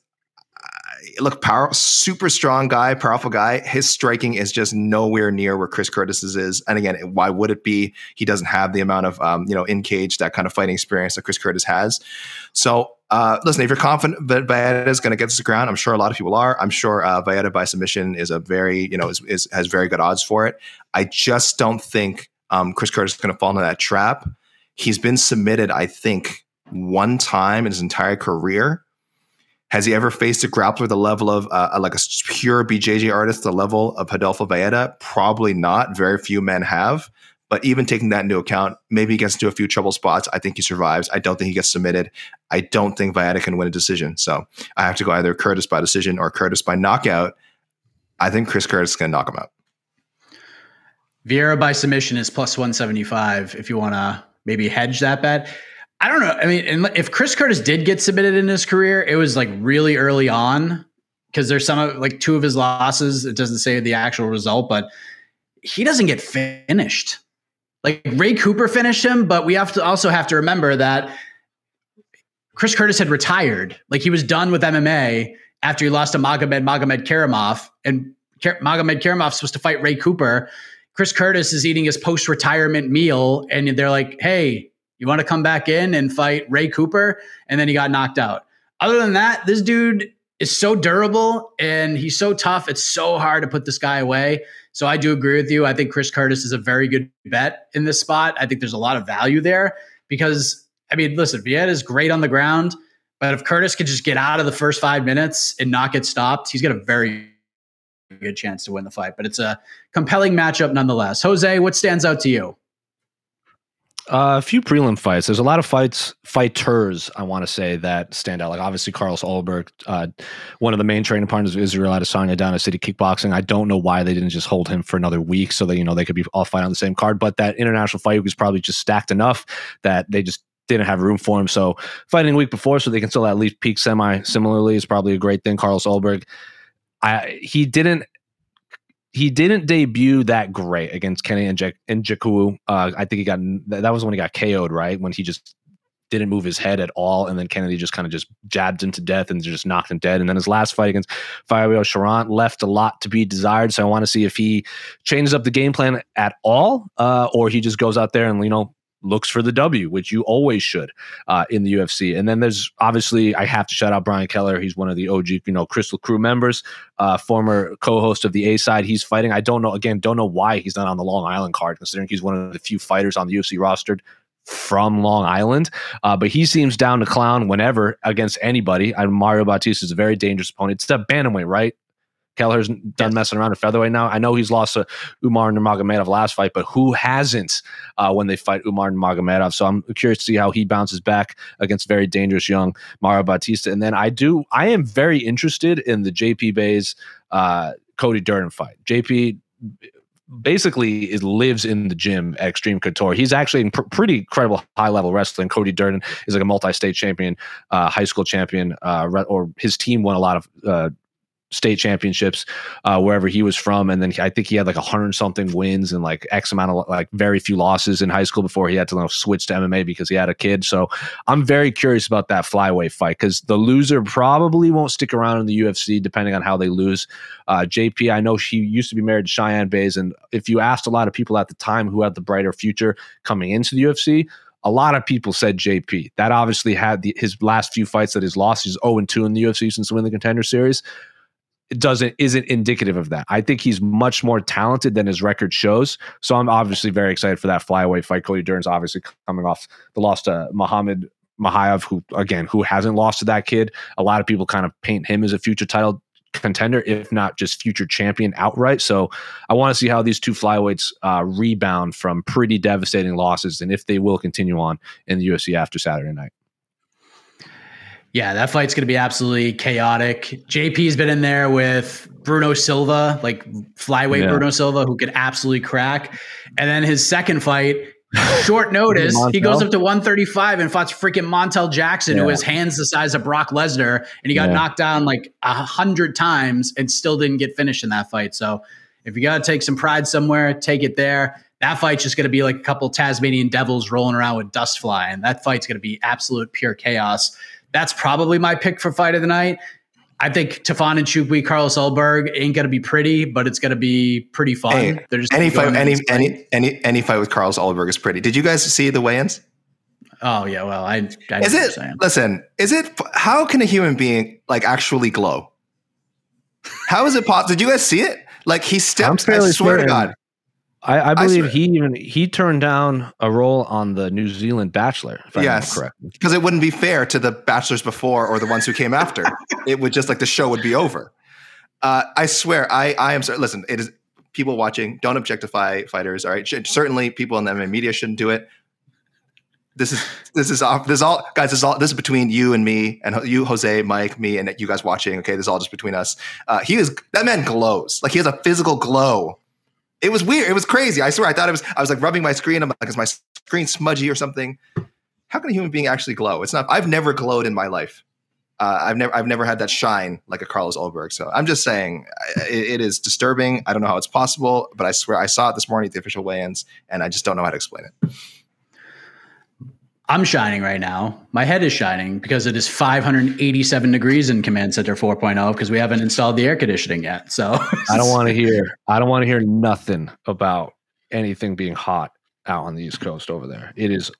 super strong guy, powerful guy. His striking is just nowhere near where Chris Curtis's is. And again, why would it be? He doesn't have the amount of, in cage, that kind of fighting experience that Chris Curtis has. So listen, if you're confident that Vieira is going to get to the ground, I'm sure a lot of people are. I'm sure Vieira by submission is a very, has very good odds for it. I just don't think Chris Curtis is going to fall into that trap. He's been submitted, I think, one time in his entire career. Has he ever faced a grappler the level of like a pure BJJ artist, the level of Rodolfo Vieira? Probably not. Very few men have. But even taking that into account, maybe he gets into a few trouble spots. I think he survives. I don't think he gets submitted. I don't think Vieira can win a decision. So I have to go either Curtis by decision or Curtis by knockout. I think Chris Curtis is going to knock him out. Vieira by submission is plus 175 if you want to maybe hedge that bet. I don't know. I mean, if Chris Curtis did get submitted in his career, it was like really early on because there's two of his losses. It doesn't say the actual result, but he doesn't get finished. Like Ray Cooper finished him, but we also have to remember that Chris Curtis had retired. Like he was done with MMA after he lost to Magomed Karimov, and Magomed Karimov's supposed to fight Ray Cooper. Chris Curtis is eating his post-retirement meal, and they're like, hey, you want to come back in and fight Ray Cooper? And then he got knocked out. Other than that, this dude is so durable and he's so tough. It's so hard to put this guy away. So I do agree with you. I think Chris Curtis is a very good bet in this spot. I think there's a lot of value there because, I mean, listen, Vieira is great on the ground, but if Curtis could just get out of the first 5 minutes and not get stopped, he's got a very good chance to win the fight. But it's a compelling matchup nonetheless. Jose, what stands out to you? A few prelim fights. There's a lot of fighters, I want to say, that stand out. Like obviously Carlos Ulberg, one of the main training partners of Israel Adesanya down at City Kickboxing. I don't know why they didn't just hold him for another week so that, they could be all fight on the same card. But that international fight was probably just stacked enough that they just didn't have room for him. So fighting a week before so they can still at least peak similarly is probably a great thing. Carlos Ulberg, he didn't debut that great against Kenny Njoku. I think that was when he got KO'd, right? When he just didn't move his head at all. And then Kennedy just kind of just jabbed him to death and just knocked him dead. And then his last fight against Fabiano Charant left a lot to be desired. So I want to see if he changes up the game plan at all, or he just goes out there and, looks for the W, which you always should in the UFC. And then there's obviously, I have to shout out Brian Keller. He's one of the OG, Crystal Crew members, former co-host of the A-Side. He's fighting. I don't know why he's not on the Long Island card, considering he's one of the few fighters on the UFC rostered from Long Island. But he seems down to clown whenever against anybody. Mario Bautista is a very dangerous opponent. It's a bantamweight, right? Keller's done messing around at featherweight now. I know he's lost to Umar Nurmagomedov last fight, but who hasn't when they fight Umar Nurmagomedov? So I'm curious to see how he bounces back against very dangerous young Mario Bautista. And then I am very interested in the JP Buys Cody Durden fight. JP basically lives in the gym at Extreme Couture. He's actually in pretty incredible high-level wrestling. Cody Durden is like a multi-state champion, high school champion, or his team won a lot of state championships wherever he was from, and then I think he had like 100-something wins and like X amount of like very few losses in high school before he had to switch to MMA because he had a kid. So I'm very curious about that flyweight fight because the loser probably won't stick around in the UFC depending on how they lose. JP, I know she used to be married to Cheyenne Buys, and if you asked a lot of people at the time who had the brighter future coming into the UFC, a lot of people said JP. That obviously had his last few fights that he's lost. He's 0-2 in the UFC since winning the Contender Series. Isn't indicative of that. I think he's much more talented than his record shows. So I'm obviously very excited for that flyweight fight. Cody Durden's obviously coming off the loss to Muhammad Mahayev, who hasn't lost to that kid. A lot of people kind of paint him as a future title contender, if not just future champion outright. So I want to see how these two flyweights rebound from pretty devastating losses and if they will continue on in the UFC after Saturday night. Yeah, that fight's going to be absolutely chaotic. JP's been in there with Bruno Silva, like flyweight Bruno Silva, who could absolutely crack. And then his second fight, short notice, he goes up to 135 and fights freaking Montel Jackson, who has hands the size of Brock Lesnar. And he got knocked down like 100 times and still didn't get finished in that fight. So if you got to take some pride somewhere, take it there. That fight's just going to be like a couple Tasmanian devils rolling around with dust flying. That fight's going to be absolute pure chaos. That's probably my pick for fight of the night. I think Tafon and Njoku, Carlos Ulberg ain't going to be pretty, but it's going to be pretty fun. Hey, They're just any fight with Carlos Ulberg is pretty. Did you guys see the weigh-ins? Oh yeah, well, I is it? Listen, is it? How can a human being like actually glow? How is it possible? Did you guys see it? Like he stepped. I swear to God. I believe he turned down a role on the New Zealand Bachelor. If I'm correct, because it wouldn't be fair to the bachelors before or the ones who came after. It would just like the show would be over. I swear, I am sorry. Listen, it is people watching. Don't objectify fighters. All right, certainly people in the MMA media shouldn't do it. This is between you and me, and you, Jose, Mike, me, and you guys watching. Okay, this is all just between us. That man glows like he has a physical glow. It was weird. It was crazy. I swear. I was like rubbing my screen. I'm like, is my screen smudgy or something? How can a human being actually glow? It's not. I've never glowed in my life. I've never had that shine like a Carlos Ulberg. So I'm just saying it is disturbing. I don't know how it's possible, but I swear I saw it this morning at the official weigh-ins, and I just don't know how to explain it. I'm shining right now. My head is shining because it is 587 degrees in Command Center 4.0 because we haven't installed the air conditioning yet. So I don't want to hear nothing about anything being hot out on the East Coast over there. It is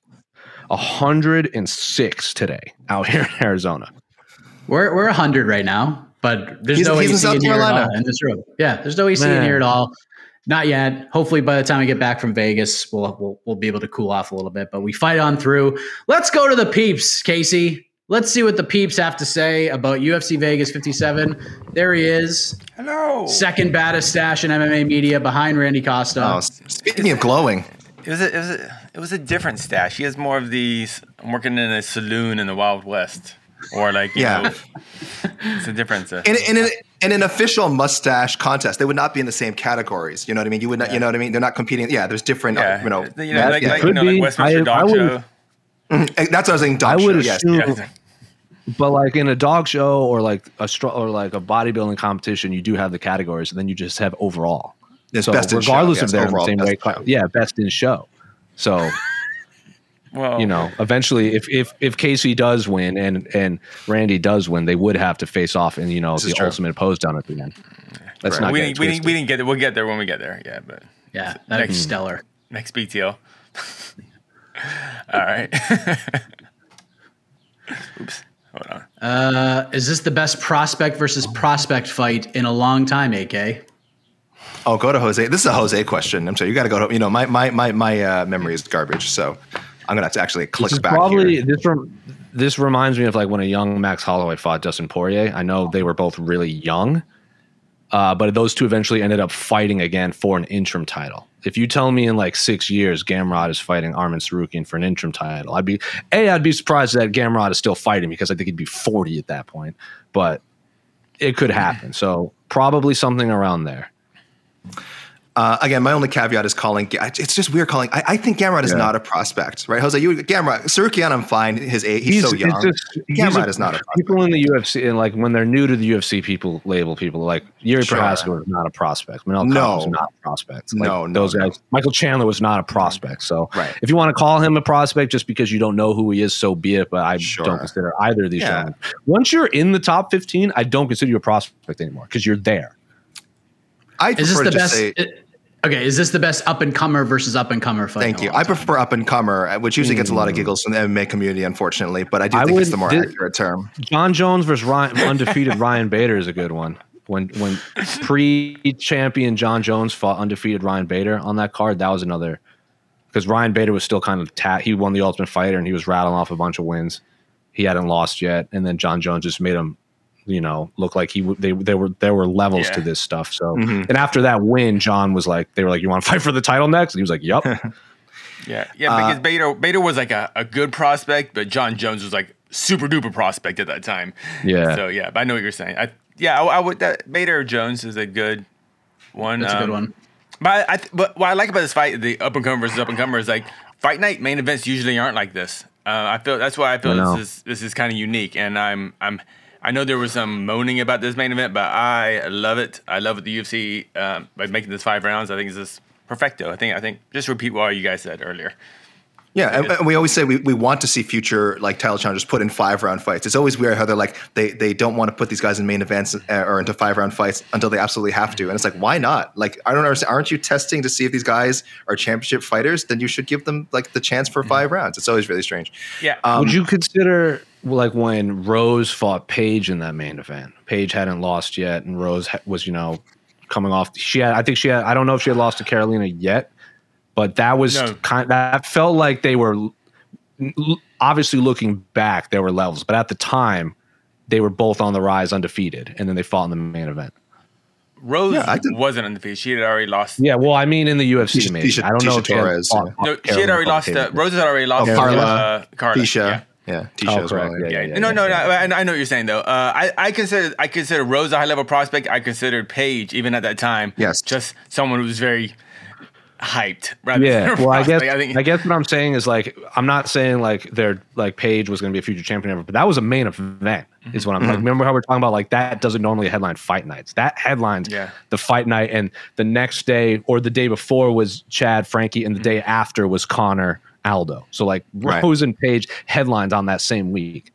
106 today out here in Arizona. We're 100 right now, but there's no AC in here at all in this room. Yeah, there's no AC in here at all. Not yet. Hopefully by the time we get back from Vegas, we'll be able to cool off a little bit, but we fight on through. Let's go to the peeps, Casey. Let's see what the peeps have to say about UFC Vegas 57. There he is. Hello. Second baddest stash in MMA media behind Randy Costa. Oh, speaking of glowing. Is it was a different stash. He has more of these. I'm working in a saloon in the Wild West, or like you know, it's a difference. In an official mustache contest, they would not be in the same categories. You know what I mean? You would not. You know what I mean? They're not competing. Yeah, there's different. Like Could Westminster Dog Show. That's what I was saying. Dog I would show, assume, yes. but like in a dog show or like a bodybuilding competition, you do have the categories, and then you just have overall. It's so best in regardless show, of their overall same best weight, in show. best in show. So, well, you know, eventually, if Casey does win and Randy does win, they would have to face off in the ultimate pose down at the end. Let's not. We didn't get it. We'll get there when we get there. Yeah, but Yeah, that'd be stellar. Next BTL. All right. Oops. Hold on. Is this the best prospect versus prospect fight in a long time, AK? Oh, go to Jose. This is a Jose question. I'm sorry. You got to go to. You know, my memory is garbage, so I'm gonna have to actually click back here. This reminds me of like when a young Max Holloway fought Dustin Poirier. I know they were both really young, but those two eventually ended up fighting again for an interim title. If you tell me in like 6 years Gamrot is fighting Arman Tsarukyan for an interim title, I'd be surprised that Gamrot is still fighting because I think he'd be 40 at that point. But it could happen. So probably something around there. Again, my only caveat is calling. It's just weird calling. I think Gamrot is not a prospect, right? Jose, Gamrot, Tsarukyan, I'm fine. His age, he's so young. Gamrot is not a prospect. People in the UFC, and like when they're new to the UFC, people label people like Yuri Prohaska is not a prospect. Manel Kape was not a prospect. Like those guys. Michael Chandler was not a prospect. So if you want to call him a prospect just because you don't know who he is, so be it. But I don't consider either of these gentlemen. Once you're in the top 15, I don't consider you a prospect anymore because you're there. Is this the best? Okay, is this the best up-and-comer versus up-and-comer fight? Thank you. I prefer up-and-comer, which usually gets a lot of giggles from the MMA community, unfortunately, but I do think it's the more accurate term. John Jones versus undefeated Ryan Bader is a good one. When pre-champion John Jones fought undefeated Ryan Bader on that card, that was another – because Ryan Bader was still kind of he won the Ultimate Fighter, and he was rattling off a bunch of wins. He hadn't lost yet, and then John Jones just made him – look like there were levels to this stuff. So, and after that win, John was like, they were like, you want to fight for the title next? And he was like, yep. Because Bader was like a good prospect, but John Jones was like super duper prospect at that time. Yeah. So but I know what you're saying. I would that Bader Jones is a good one. That's a good one. But what I like about this fight, the up and comer versus up and comer, is like fight night main events usually aren't like this. That's why I feel this is kind of unique, and I know there was some moaning about this main event, but I love it. I love the UFC by making this 5 rounds. I think it's just perfecto. I think just repeat what you guys said earlier. Yeah, and we always say we want to see future like title challengers put in 5-round fights. It's always weird how they're like they don't want to put these guys in main events or into 5-round fights until they absolutely have to. And it's like, why not? Like, I don't understand. Aren't you testing to see if these guys are championship fighters? Then you should give them like the chance for 5 rounds. It's always really strange. Yeah. Would you consider like when Rose fought Paige in that main event? Paige hadn't lost yet, and Rose was coming off. I don't know if she had lost to Carolina yet. But that was that felt like they were obviously looking back, there were levels, but at the time they were both on the rise undefeated, and then they fought in the main event. Rose wasn't undefeated. She had already lost. Yeah, well, I mean in the UFC main. I don't know if Torres. She had already lost. Rose had already lost. Carla. Tisha. Yeah, Tisha as well. No, I know what you're saying though. I consider Rose a high level prospect. I considered Paige even at that time. Yes, just someone who was very hyped. Well, I guess what I'm saying is like I'm not saying like they're like Paige was going to be a future champion ever, but that was a main event. Is what I'm like. Remember how we're talking about like that doesn't normally headline fight nights. That headlines the fight night, and the next day or the day before was Chad Frankie, and the day after was Connor Aldo. So like Rose and Paige headlines on that same week.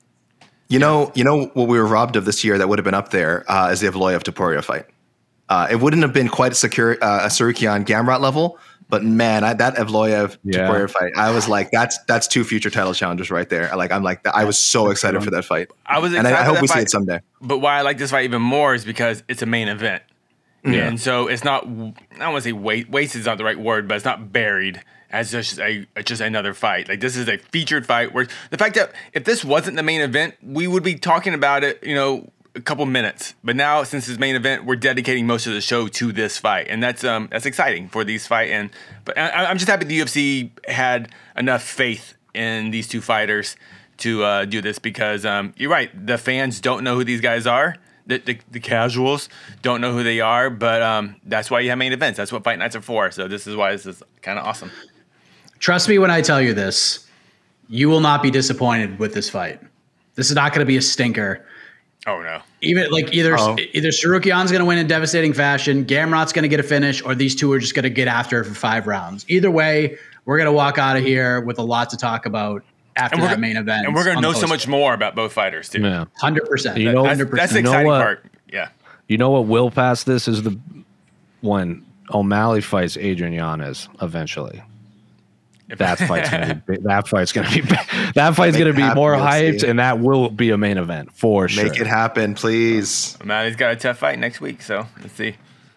You know what we were robbed of this year that would have been up there is the Evloev Topuria fight. It wouldn't have been quite a Tsarukyan Gamrot level, but man, that Evloev Topuria fight, I was like, that's 2 future title challengers right there. I was so excited for that fight. I was excited, and I hope we see it someday. But why I like this fight even more is because it's a main event, and so it's not. I don't want to say waste is not the right word, but it's not buried as just another fight. Like this is a featured fight. Where the fact that if this wasn't the main event, we would be talking about it, a couple minutes. But now, since his main event, we're dedicating most of the show to this fight, and that's exciting for these fight. But I'm just happy the UFC had enough faith in these two fighters to do this, because you're right, the fans don't know who these guys are. The casuals don't know who they are, but that's why you have main events. That's what fight nights are for. So this is why this is kind of awesome. Trust me when I tell you this, you will not be disappointed with this fight. This is not going to be a stinker. Oh no! Either Sarukyan's going to win in devastating fashion, Gamrot's going to get a finish, or these two are just going to get after it for 5 rounds. Either way, we're going to walk out of here with a lot to talk about after that main event. And we're going to know so much more about both fighters too. Yeah. 100%. You know, 100%. That's the exciting part. Yeah. You know what will pass this is when O'Malley fights Adrian Yanez eventually. That fight's gonna be more hyped, and that will be a main event for sure. Make it happen, please. O'Malley's got a tough fight next week, so let's see.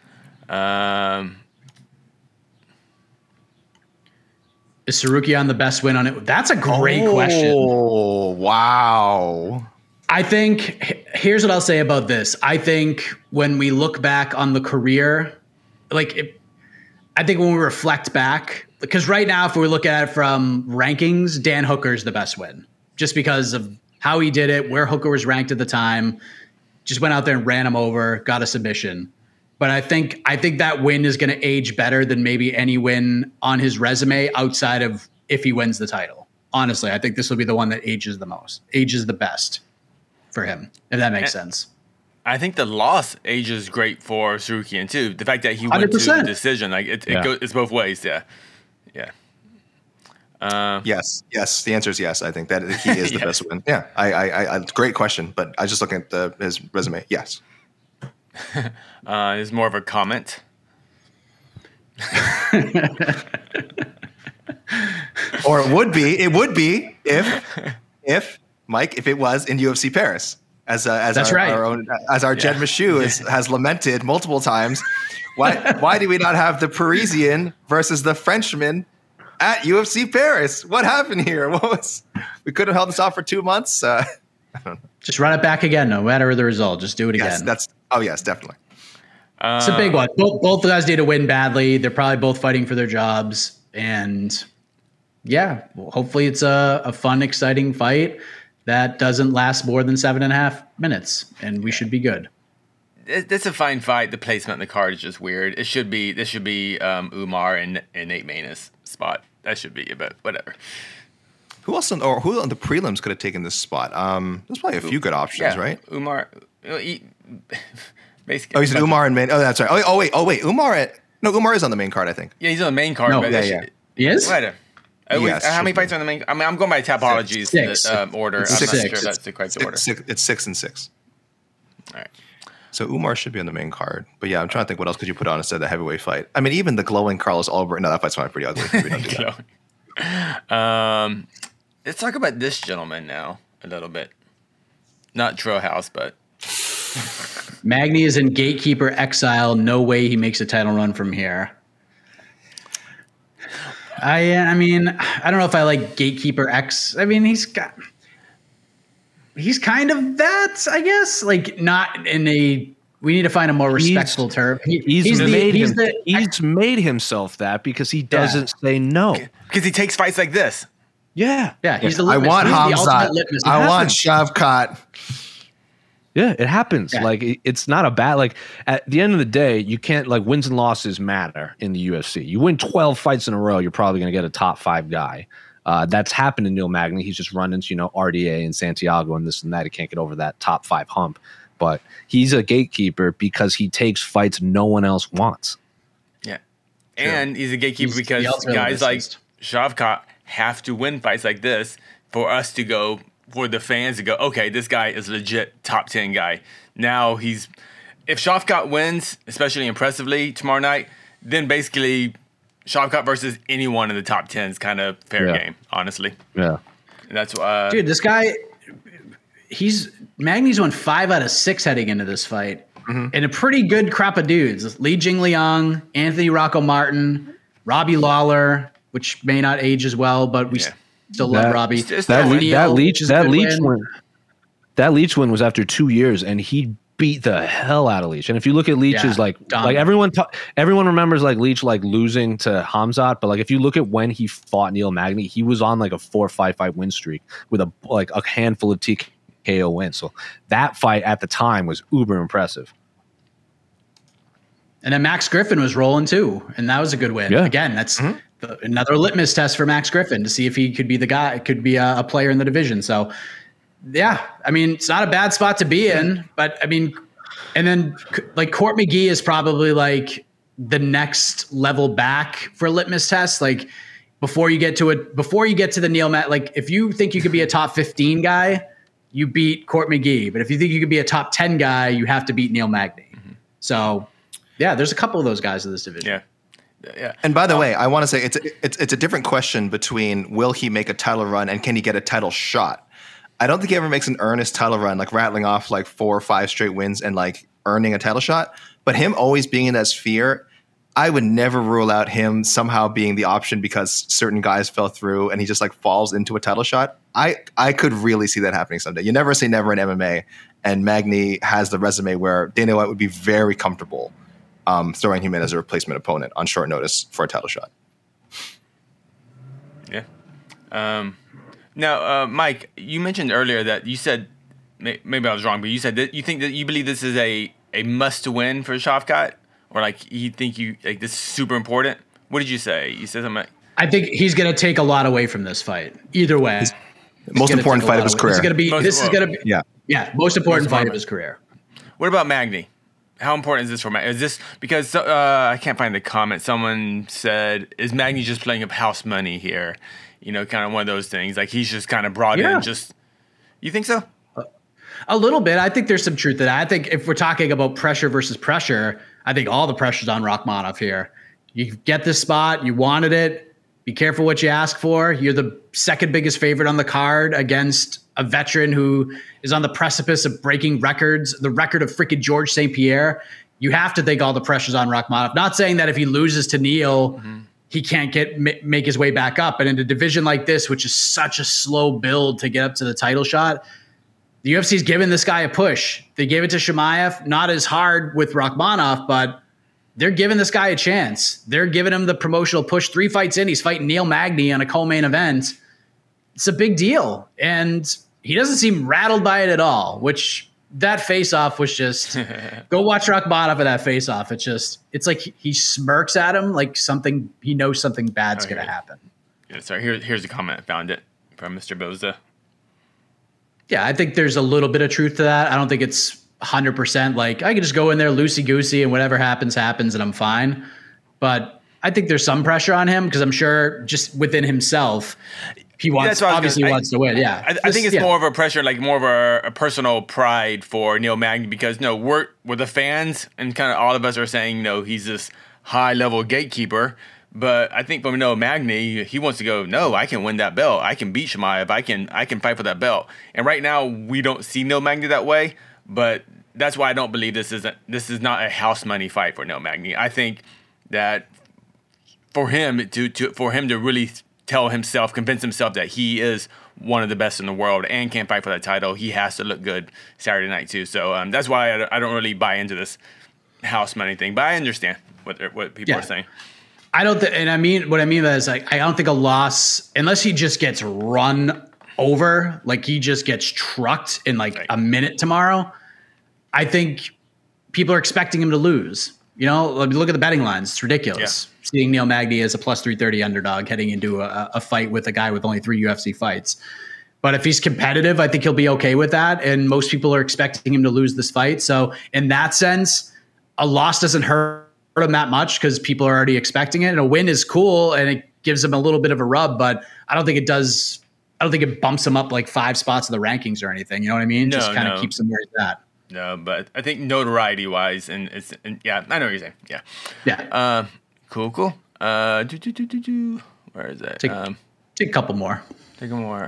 Is Sarukyan the best win on it? That's a great question. Oh, wow. I think here's what I'll say about this. I think when we look back on the career, I think when we reflect back, because right now, if we look at it from rankings, Dan Hooker's the best win, just because of how he did it, where Hooker was ranked at the time. Just went out there and ran him over, got a submission. But I think that win is going to age better than maybe any win on his resume outside of if he wins the title. Honestly, I think this will be the one that ages the best for him, if that makes sense. I think the loss ages great for Sarukyan too. The fact that he went 100%. To the decision, it's both ways. Yeah. Yes. The answer is yes. I think that he is the best win. Yeah. I great question, but I was just looking at his resume. Yes. Is more of a comment. Or it would be if Mike, if it was in UFC Paris, as our Jed Meshew has lamented multiple times. Why do we not have the Parisian versus the Frenchman at UFC Paris? What happened here? We could have held this off for 2 months. I don't know. Just run it back again, no matter the result. Just do it again. Yes, definitely. It's a big one. Both guys need to win badly. They're probably both fighting for their jobs. And yeah, hopefully it's a fun, exciting fight that doesn't last more than 7.5 minutes, and we should be good. It's a fine fight. The placement in the card is just weird. This should be Umar and Nate Maness spot. That should be it, but whatever. Who on the prelims could have taken this spot? There's probably a few good options, right? Umar. Basically. Oh, you said Umar and Maness. Oh, that's right. Oh wait. Umar is on the main card, I think. Yeah, he's on the main card. He is? Whatever. Yes, how many fights are on the main? I mean, I'm going by Tapology's order. It's I'm six. not sure that's the correct order. It's 6 and 6. All right. So Umar should be on the main card. But yeah, I'm trying to think what else could you put on instead of the heavyweight fight. I mean, even the glowing Carlos Ulberg. No, that fight's probably pretty ugly. We don't do that. Let's talk about this gentleman now a little bit. Not Trollhouse, but Magny is in gatekeeper exile. No way he makes a title run from here. I mean, I don't know if I like gatekeeper X. I mean, he's kind of that, I guess. Like, not in a. We need to find a more respectful term. He's made himself that because he doesn't say no. Because he takes fights like this. Yeah. He's the I want Hamzat. I want Shavkat. Yeah, it happens. Yeah. Like, it's not a bad, like, at the end of the day, you can't, like, wins and losses matter in the UFC. You win 12 fights in a row, you're probably going to get a top 5 guy. That's happened to Neil Magny. He's just run into, RDA and Santiago and this and that. He can't get over that top 5 hump. But he's a gatekeeper because he takes fights no one else wants. Yeah. And he's a gatekeeper because guys like Shavkat have to win fights like this for us to go, for the fans to go, okay, this guy is a legit top 10 guy. Now if Shavkat wins, especially impressively tomorrow night, then basically Shavkat versus anyone in the top 10 is kind of fair game, honestly. Yeah. And that's why. Dude, this guy, Magny's won 5 out of 6 heading into this fight. Mm-hmm. And a pretty good crop of dudes. Li Jingliang, Anthony Rocco Martin, Robbie Lawler, which may not age as well, but we still love Robbie. That Leach win. That Leech win was after 2 years, and he beat the hell out of Leech. And if you look at Leech's like everyone remembers like Leech like losing to Hamzat, but like if you look at when he fought Neil Magny, he was on like a 4-5 fight win streak with a handful of TKO wins. So that fight at the time was uber impressive. And then Max Griffin was rolling too, and that was a good win. Yeah. Again, that's another litmus test for Max Griffin to see if he could be the guy, could be a player in the division. So. Yeah, I mean, it's not a bad spot to be in, but I mean, and then like Court McGee is probably like the next level back for litmus test. Like before you get to the Neil like if you think you could be a top 15 guy, you beat Court McGee. But if you think you could be a top 10 guy, you have to beat Neil Magny. Mm-hmm. So yeah, there's a couple of those guys in this division. Yeah. And by the way, I want to say it's a different question between will he make a title run and can he get a title shot? I don't think he ever makes an earnest title run, like rattling off like 4 or 5 straight wins and like earning a title shot. But him always being in that sphere, I would never rule out him somehow being the option because certain guys fell through and he just like falls into a title shot. I could really see that happening someday. You never say never in MMA, and Magny has the resume where Dana White would be very comfortable throwing him in as a replacement opponent on short notice for a title shot. Yeah. Now, Mike, you mentioned earlier that you said, maybe I was wrong, but you said that you believe this is a must-win for Shavkat, or like you think this is super important. What did you say? You said something. I think he's going to take a lot away from this fight. Either way, most important fight of his career. This is going to be most important fight of his career. What about Magny? How important is this for Magny? Is this because I can't find the comment? Someone said, "Is Magny just playing up house money here?" You know, kind of one of those things. Like he's just kind of brought in. Just you think so? A little bit. I think there's some truth to that. I think if we're talking about pressure versus pressure, I think all the pressure's on Rakhmonov here. You get this spot, you wanted it. Be careful what you ask for. You're the second biggest favorite on the card against a veteran who is on the precipice of breaking records, the record of freaking George St. Pierre. You have to think all the pressure's on Rakhmonov. Not saying that if he loses to Neil, he can't make his way back up. But in a division like this, which is such a slow build to get up to the title shot, the UFC's given this guy a push. They gave it to Chimaev, not as hard with Rakhmonov, but they're giving this guy a chance. They're giving him the promotional push. 3 fights in, he's fighting Neil Magny on a co-main event. It's a big deal. And he doesn't seem rattled by it at all, which that face-off was just go watch Rakhmonov at that face-off. It's like he smirks at him like he knows something bad's going to happen. Yeah, sorry, here's a comment. I found it from Mr. Boza. Yeah, I think there's a little bit of truth to that. I don't think it's 100% like I could just go in there loosey-goosey and whatever happens and I'm fine. But I think there's some pressure on him because I'm sure just within himself, he wants to win. Yeah, I think it's more of a pressure, like more of a personal pride for Neil Magny because we're the fans and kind of all of us are saying he's this high level gatekeeper. But I think from Neil Magny, he wants to go, no, I can win that belt. I can beat Chimaev. I can fight for that belt. And right now we don't see Neil Magny that way. But that's why I don't believe this is not a house money fight for Neil Magny. I think that for him to really convince himself that he is one of the best in the world and can fight for that title, he has to look good Saturday night too. So that's why I don't really buy into this house money thing. But I understand what people are saying. I don't think, and I mean what I mean by that is like I don't think a loss unless he just gets run over, like he just gets trucked in like a minute tomorrow. I think people are expecting him to lose. Look at the betting lines; it's ridiculous. Yeah. Seeing Neil Magny as a plus 330 underdog heading into a fight with a guy with only 3 UFC fights. But if he's competitive, I think he'll be okay with that. And most people are expecting him to lose this fight. So in that sense, a loss doesn't hurt him that much because people are already expecting it. And a win is cool and it gives him a little bit of a rub, but I don't think it does. I don't think it bumps him up like 5 spots in the rankings or anything. You know what I mean? No, just kind of keeps him where he's at. No, but I think notoriety wise, and yeah, I know what you're saying. Yeah. Yeah. Cool. Where is that? Take a couple more. Take a more.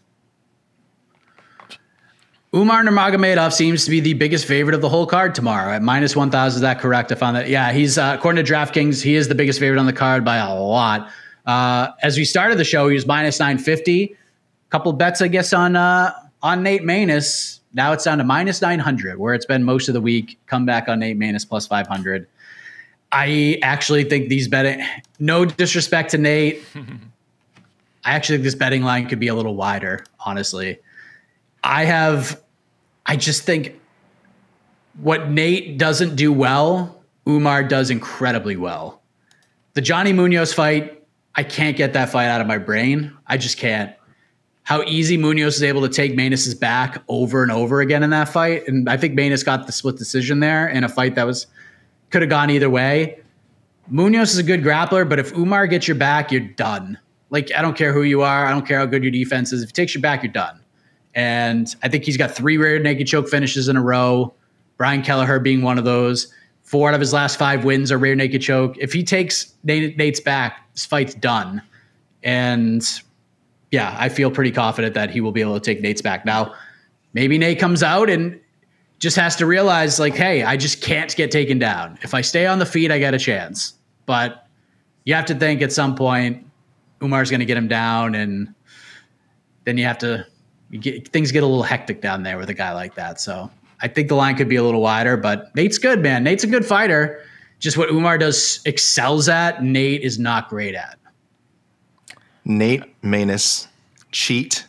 Umar Nurmagomedov seems to be the biggest favorite of the whole card tomorrow at minus 1,000. Is that correct? I found that. Yeah, he's according to DraftKings, he is the biggest favorite on the card by a lot. As we started the show, he was minus 950. Couple bets, I guess, on Nate Maness. Now it's down to minus 900, where it's been most of the week. Come back on Nate Maness plus 500. I actually think these betting, no disrespect to Nate, I actually think this betting line could be a little wider, honestly. I just think what Nate doesn't do well, Umar does incredibly well. The Johnny Munoz fight, I can't get that fight out of my brain. I just can't. How easy Munoz is able to take Maness's back over and over again in that fight. And I think Maness got the split decision there in a fight that could have gone either way. Munoz is a good grappler, but if Umar gets your back, you're done. Like, I don't care who you are. I don't care how good your defense is. If he takes your back, you're done. And I think he's got 3 rear naked choke finishes in a row. Brian Kelleher being one of those. 4 out of his last 5 wins are rear naked choke. If he takes Nate's back, this fight's done. And yeah, I feel pretty confident that he will be able to take Nate's back. Now, maybe Nate comes out and just has to realize, like, hey, I just can't get taken down. If I stay on the feet, I got a chance. But you have to think at some point Umar's going to get him down, and then things get a little hectic down there with a guy like that. So I think the line could be a little wider, but Nate's good, man. Nate's a good fighter. Just what Umar excels at, Nate is not great at. Nate Maness, cheat.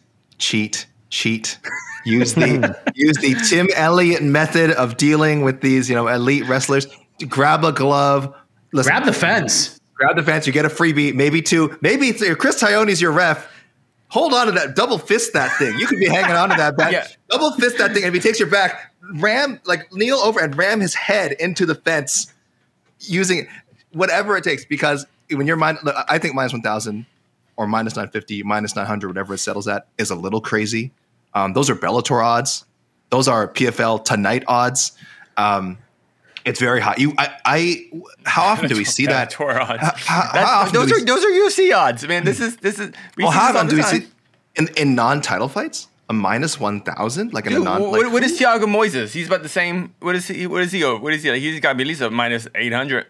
Use the Tim Elliott method of dealing with these, elite wrestlers. Grab a glove. Listen, grab the fence. Grab the fence. You get a freebie, maybe 2. Maybe Chris Tione's your ref. Hold on to that. Double fist that thing. You could be hanging on to that back. Yeah. Double fist that thing. And if he takes your back, kneel over and ram his head into the fence using whatever it takes. Because when you're I think minus 1,000 or minus 950, minus 900, whatever it settles at, is a little crazy. Those are Bellator odds. Those are PFL tonight odds. It's very high. How often do we see that? Those are UFC odds, man. This is. How often do we see in non-title fights a minus 1,000? Like in a non. What is Thiago Moises? He's about the same. What is he? What is he? Like, he's got to be at least a minus 800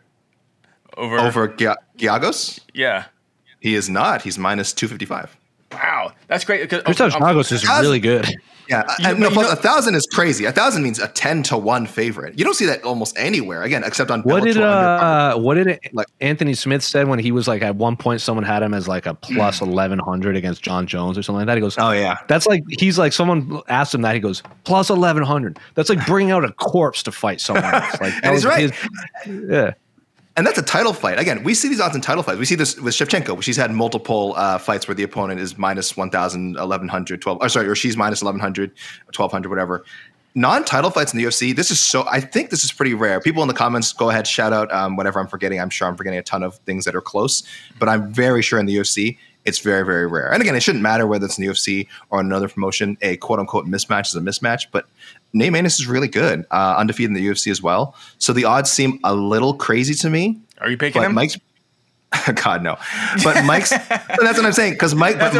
over Giagos. Yeah, he is not. He's minus 255. Wow, that's great. Kristaps Giagos is really good. Yeah, plus 1,000 is crazy. 1,000 means a 10-1 favorite. You don't see that almost anywhere again, except on Bellator. What did Anthony Smith said when he was like at one point someone had him as like a plus 1,100 against John Jones or something like that. He goes, "Oh yeah, that's like he's like someone asked him that. He goes plus 1,100. That's like bringing out a corpse to fight someone else." Like, and he's right. Yeah. And that's a title fight. Again, we see these odds in title fights. We see this with Shevchenko. She's had multiple fights where the opponent is minus 1,000, 1,100, 12. Or she's minus 1,100, 1,200, whatever. Non-title fights in the UFC. I think this is pretty rare. People in the comments, go ahead, shout out whatever I'm forgetting. I'm sure I'm forgetting a ton of things that are close, but I'm very sure in the UFC it's very, very rare. And again, it shouldn't matter whether it's in the UFC or another promotion. A quote unquote mismatch is a mismatch, but Nate Maness is really good, undefeated in the UFC as well. So the odds seem a little crazy to me. Are you picking him? God, no. But that's what I'm saying. Because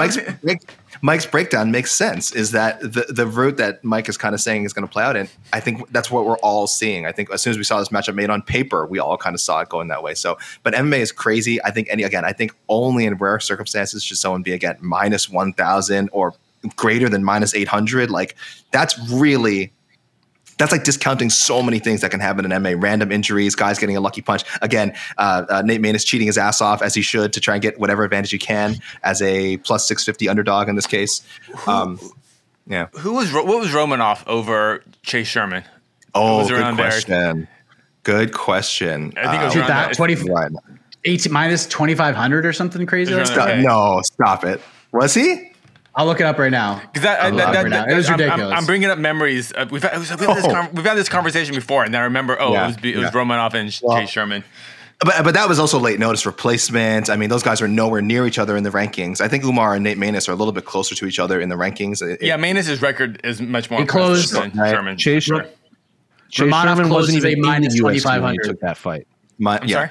Mike's breakdown makes sense, is that the route that Mike is kind of saying is going to play out in, I think that's what we're all seeing. I think as soon as we saw this matchup made on paper, we all kind of saw it going that way. So, but MMA is crazy. I think only in rare circumstances should someone be, again, minus 1,000 or greater than minus 800. Like, that's like discounting so many things that can happen in MMA. Random injuries, guys getting a lucky punch. Again, Nate Maness cheating his ass off as he should to try and get whatever advantage he can as a plus 650 underdog in this case. Yeah. What was Romanoff over Chase Sherman? Oh, good question. Good question. I think it was around that 18 minus 2,500 or something crazy. No, stop it. Was he? I'll look it up right now. Because it was ridiculous. I'm bringing up memories. We've had this conversation before, and I remember. It was Romanoff and Chase Sherman. But that was also late notice replacement. I mean, those guys are nowhere near each other in the rankings. I think Umar and Nate Maness are a little bit closer to each other in the rankings. Maness's record is much more close than Sherman. Chase Sherman wasn't even minus 2,500. Took that fight. Sorry.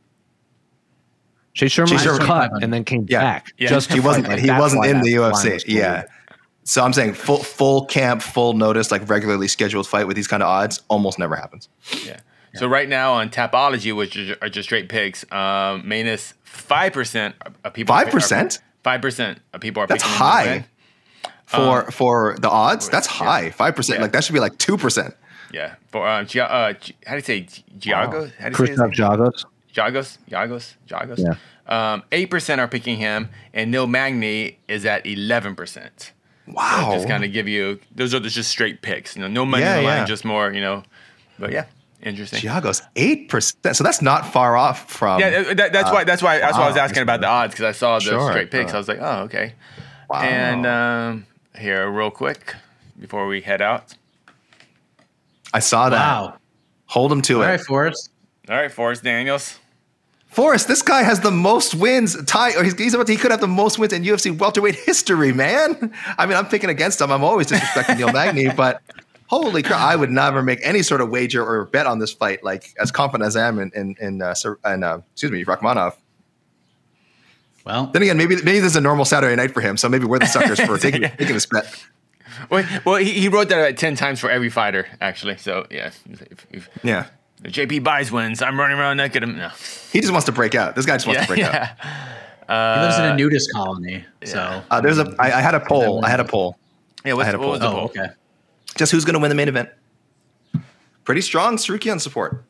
Chase Sherman was cut and then came back. Yeah. He wasn't in the UFC. Yeah. So I'm saying full camp, full notice, like regularly scheduled fight with these kind of odds almost never happens. Yeah. So right now on Tapology, which are just straight picks, Maness 5% of people. 5%? 5% of people are. That's picking high. For the odds, that's high. 5%. Like that should be like 2%. Yeah. For how do you say Giagos? How do you say his Kristaps name? Giagos. Giagos. 8% are picking him, and Neil Magny is at 11%. Wow. So just kind of give you those are just straight picks. No money on the line, just more. But yeah. Interesting. Giagos 8%, so that's not far off from. Yeah, that's why I was asking about the odds because I saw the straight picks. I was like, oh, okay. Wow. And here, real quick, before we head out, I saw that. Wow. Hold him to it. All right, Forrest Daniels. Forrest, this guy has the most wins. He could have the most wins in UFC welterweight history, man. I mean, I'm picking against him. I'm always disrespecting Neil Magny, but. Holy crap! I would never make any sort of wager or bet on this fight, like as confident as I am in Rakhmonov. Well, then again, maybe this is a normal Saturday night for him, so maybe we're the suckers for taking this bet. Well, he wrote that about 10 times for every fighter, actually. So yeah, if JP buys wins, I'm running around naked. No, he just wants to break out. This guy just wants to break out. He lives in a nudist colony. So I had a poll. Yeah, what was the poll? Okay. Just who's going to win the main event? Pretty strong Sarukian support.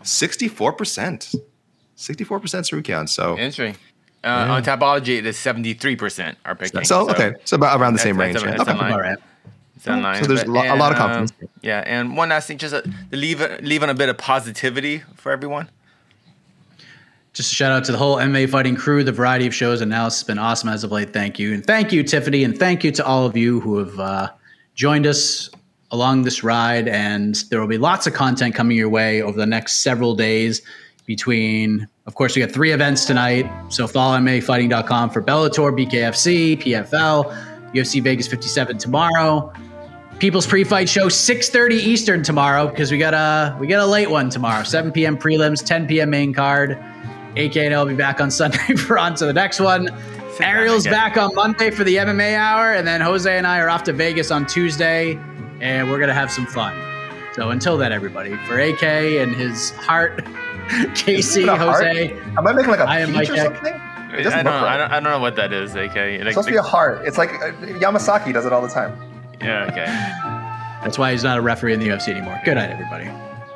64%. 64% Sarukian. So interesting. On Tapology, it is 73% are picking. So about around the same range. That's in line. It's in line. So there's a lot of confidence. Yeah, and one last thing, just leaving a bit of positivity for everyone. Just a shout out to the whole MMA fighting crew, the variety of shows and analysis has been awesome as of late. Thank you. And thank you, Tiffany, and thank you to all of you who have joined us along this ride, and there will be lots of content coming your way over the next several days between, of course, we got 3 events tonight, so follow MMAfighting.com for Bellator, BKFC, PFL, UFC Vegas 57 tomorrow, People's Pre-Fight Show 6:30 Eastern tomorrow, because we got a late one tomorrow, 7 p.m. prelims, 10 p.m. main card. AK and I will be back on Sunday for on to the next one. Ariel's back on Monday for the MMA hour, and then Jose and I are off to Vegas on Tuesday, and we're going to have some fun. So until then, everybody, for AK and his heart, Casey, Jose. Am I making like a peach or something? I don't know what that is, AK. It's supposed to be a heart. It's like Yamasaki does it all the time. Yeah, okay. That's why he's not a referee in the UFC anymore. Good night, everybody.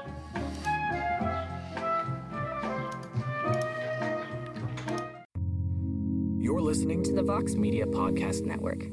You're listening to the Vox Media Podcast Network.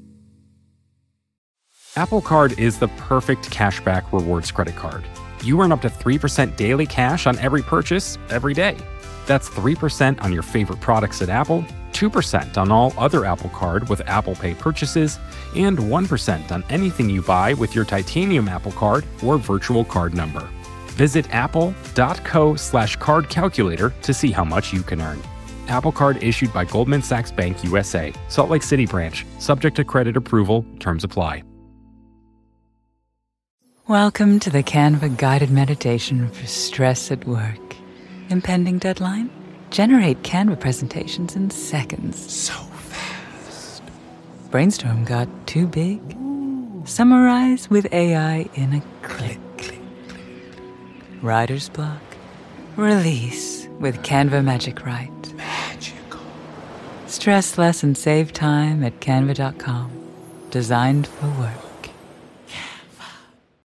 Apple Card is the perfect cashback rewards credit card. You earn up to 3% daily cash on every purchase every day. That's 3% on your favorite products at Apple, 2% on all other Apple Card with Apple Pay purchases, and 1% on anything you buy with your titanium Apple Card or virtual card number. Visit apple.co/card calculator to see how much you can earn. Apple Card issued by Goldman Sachs Bank USA, Salt Lake City branch, subject to credit approval, terms apply. Welcome to the Canva guided meditation for stress at work. Impending deadline? Generate Canva presentations in seconds. So fast. Brainstorm got too big? Summarize with AI in a click. Writer's block? Release with Canva Magic Write. Magical. Stress less and save time at canva.com. Designed for work.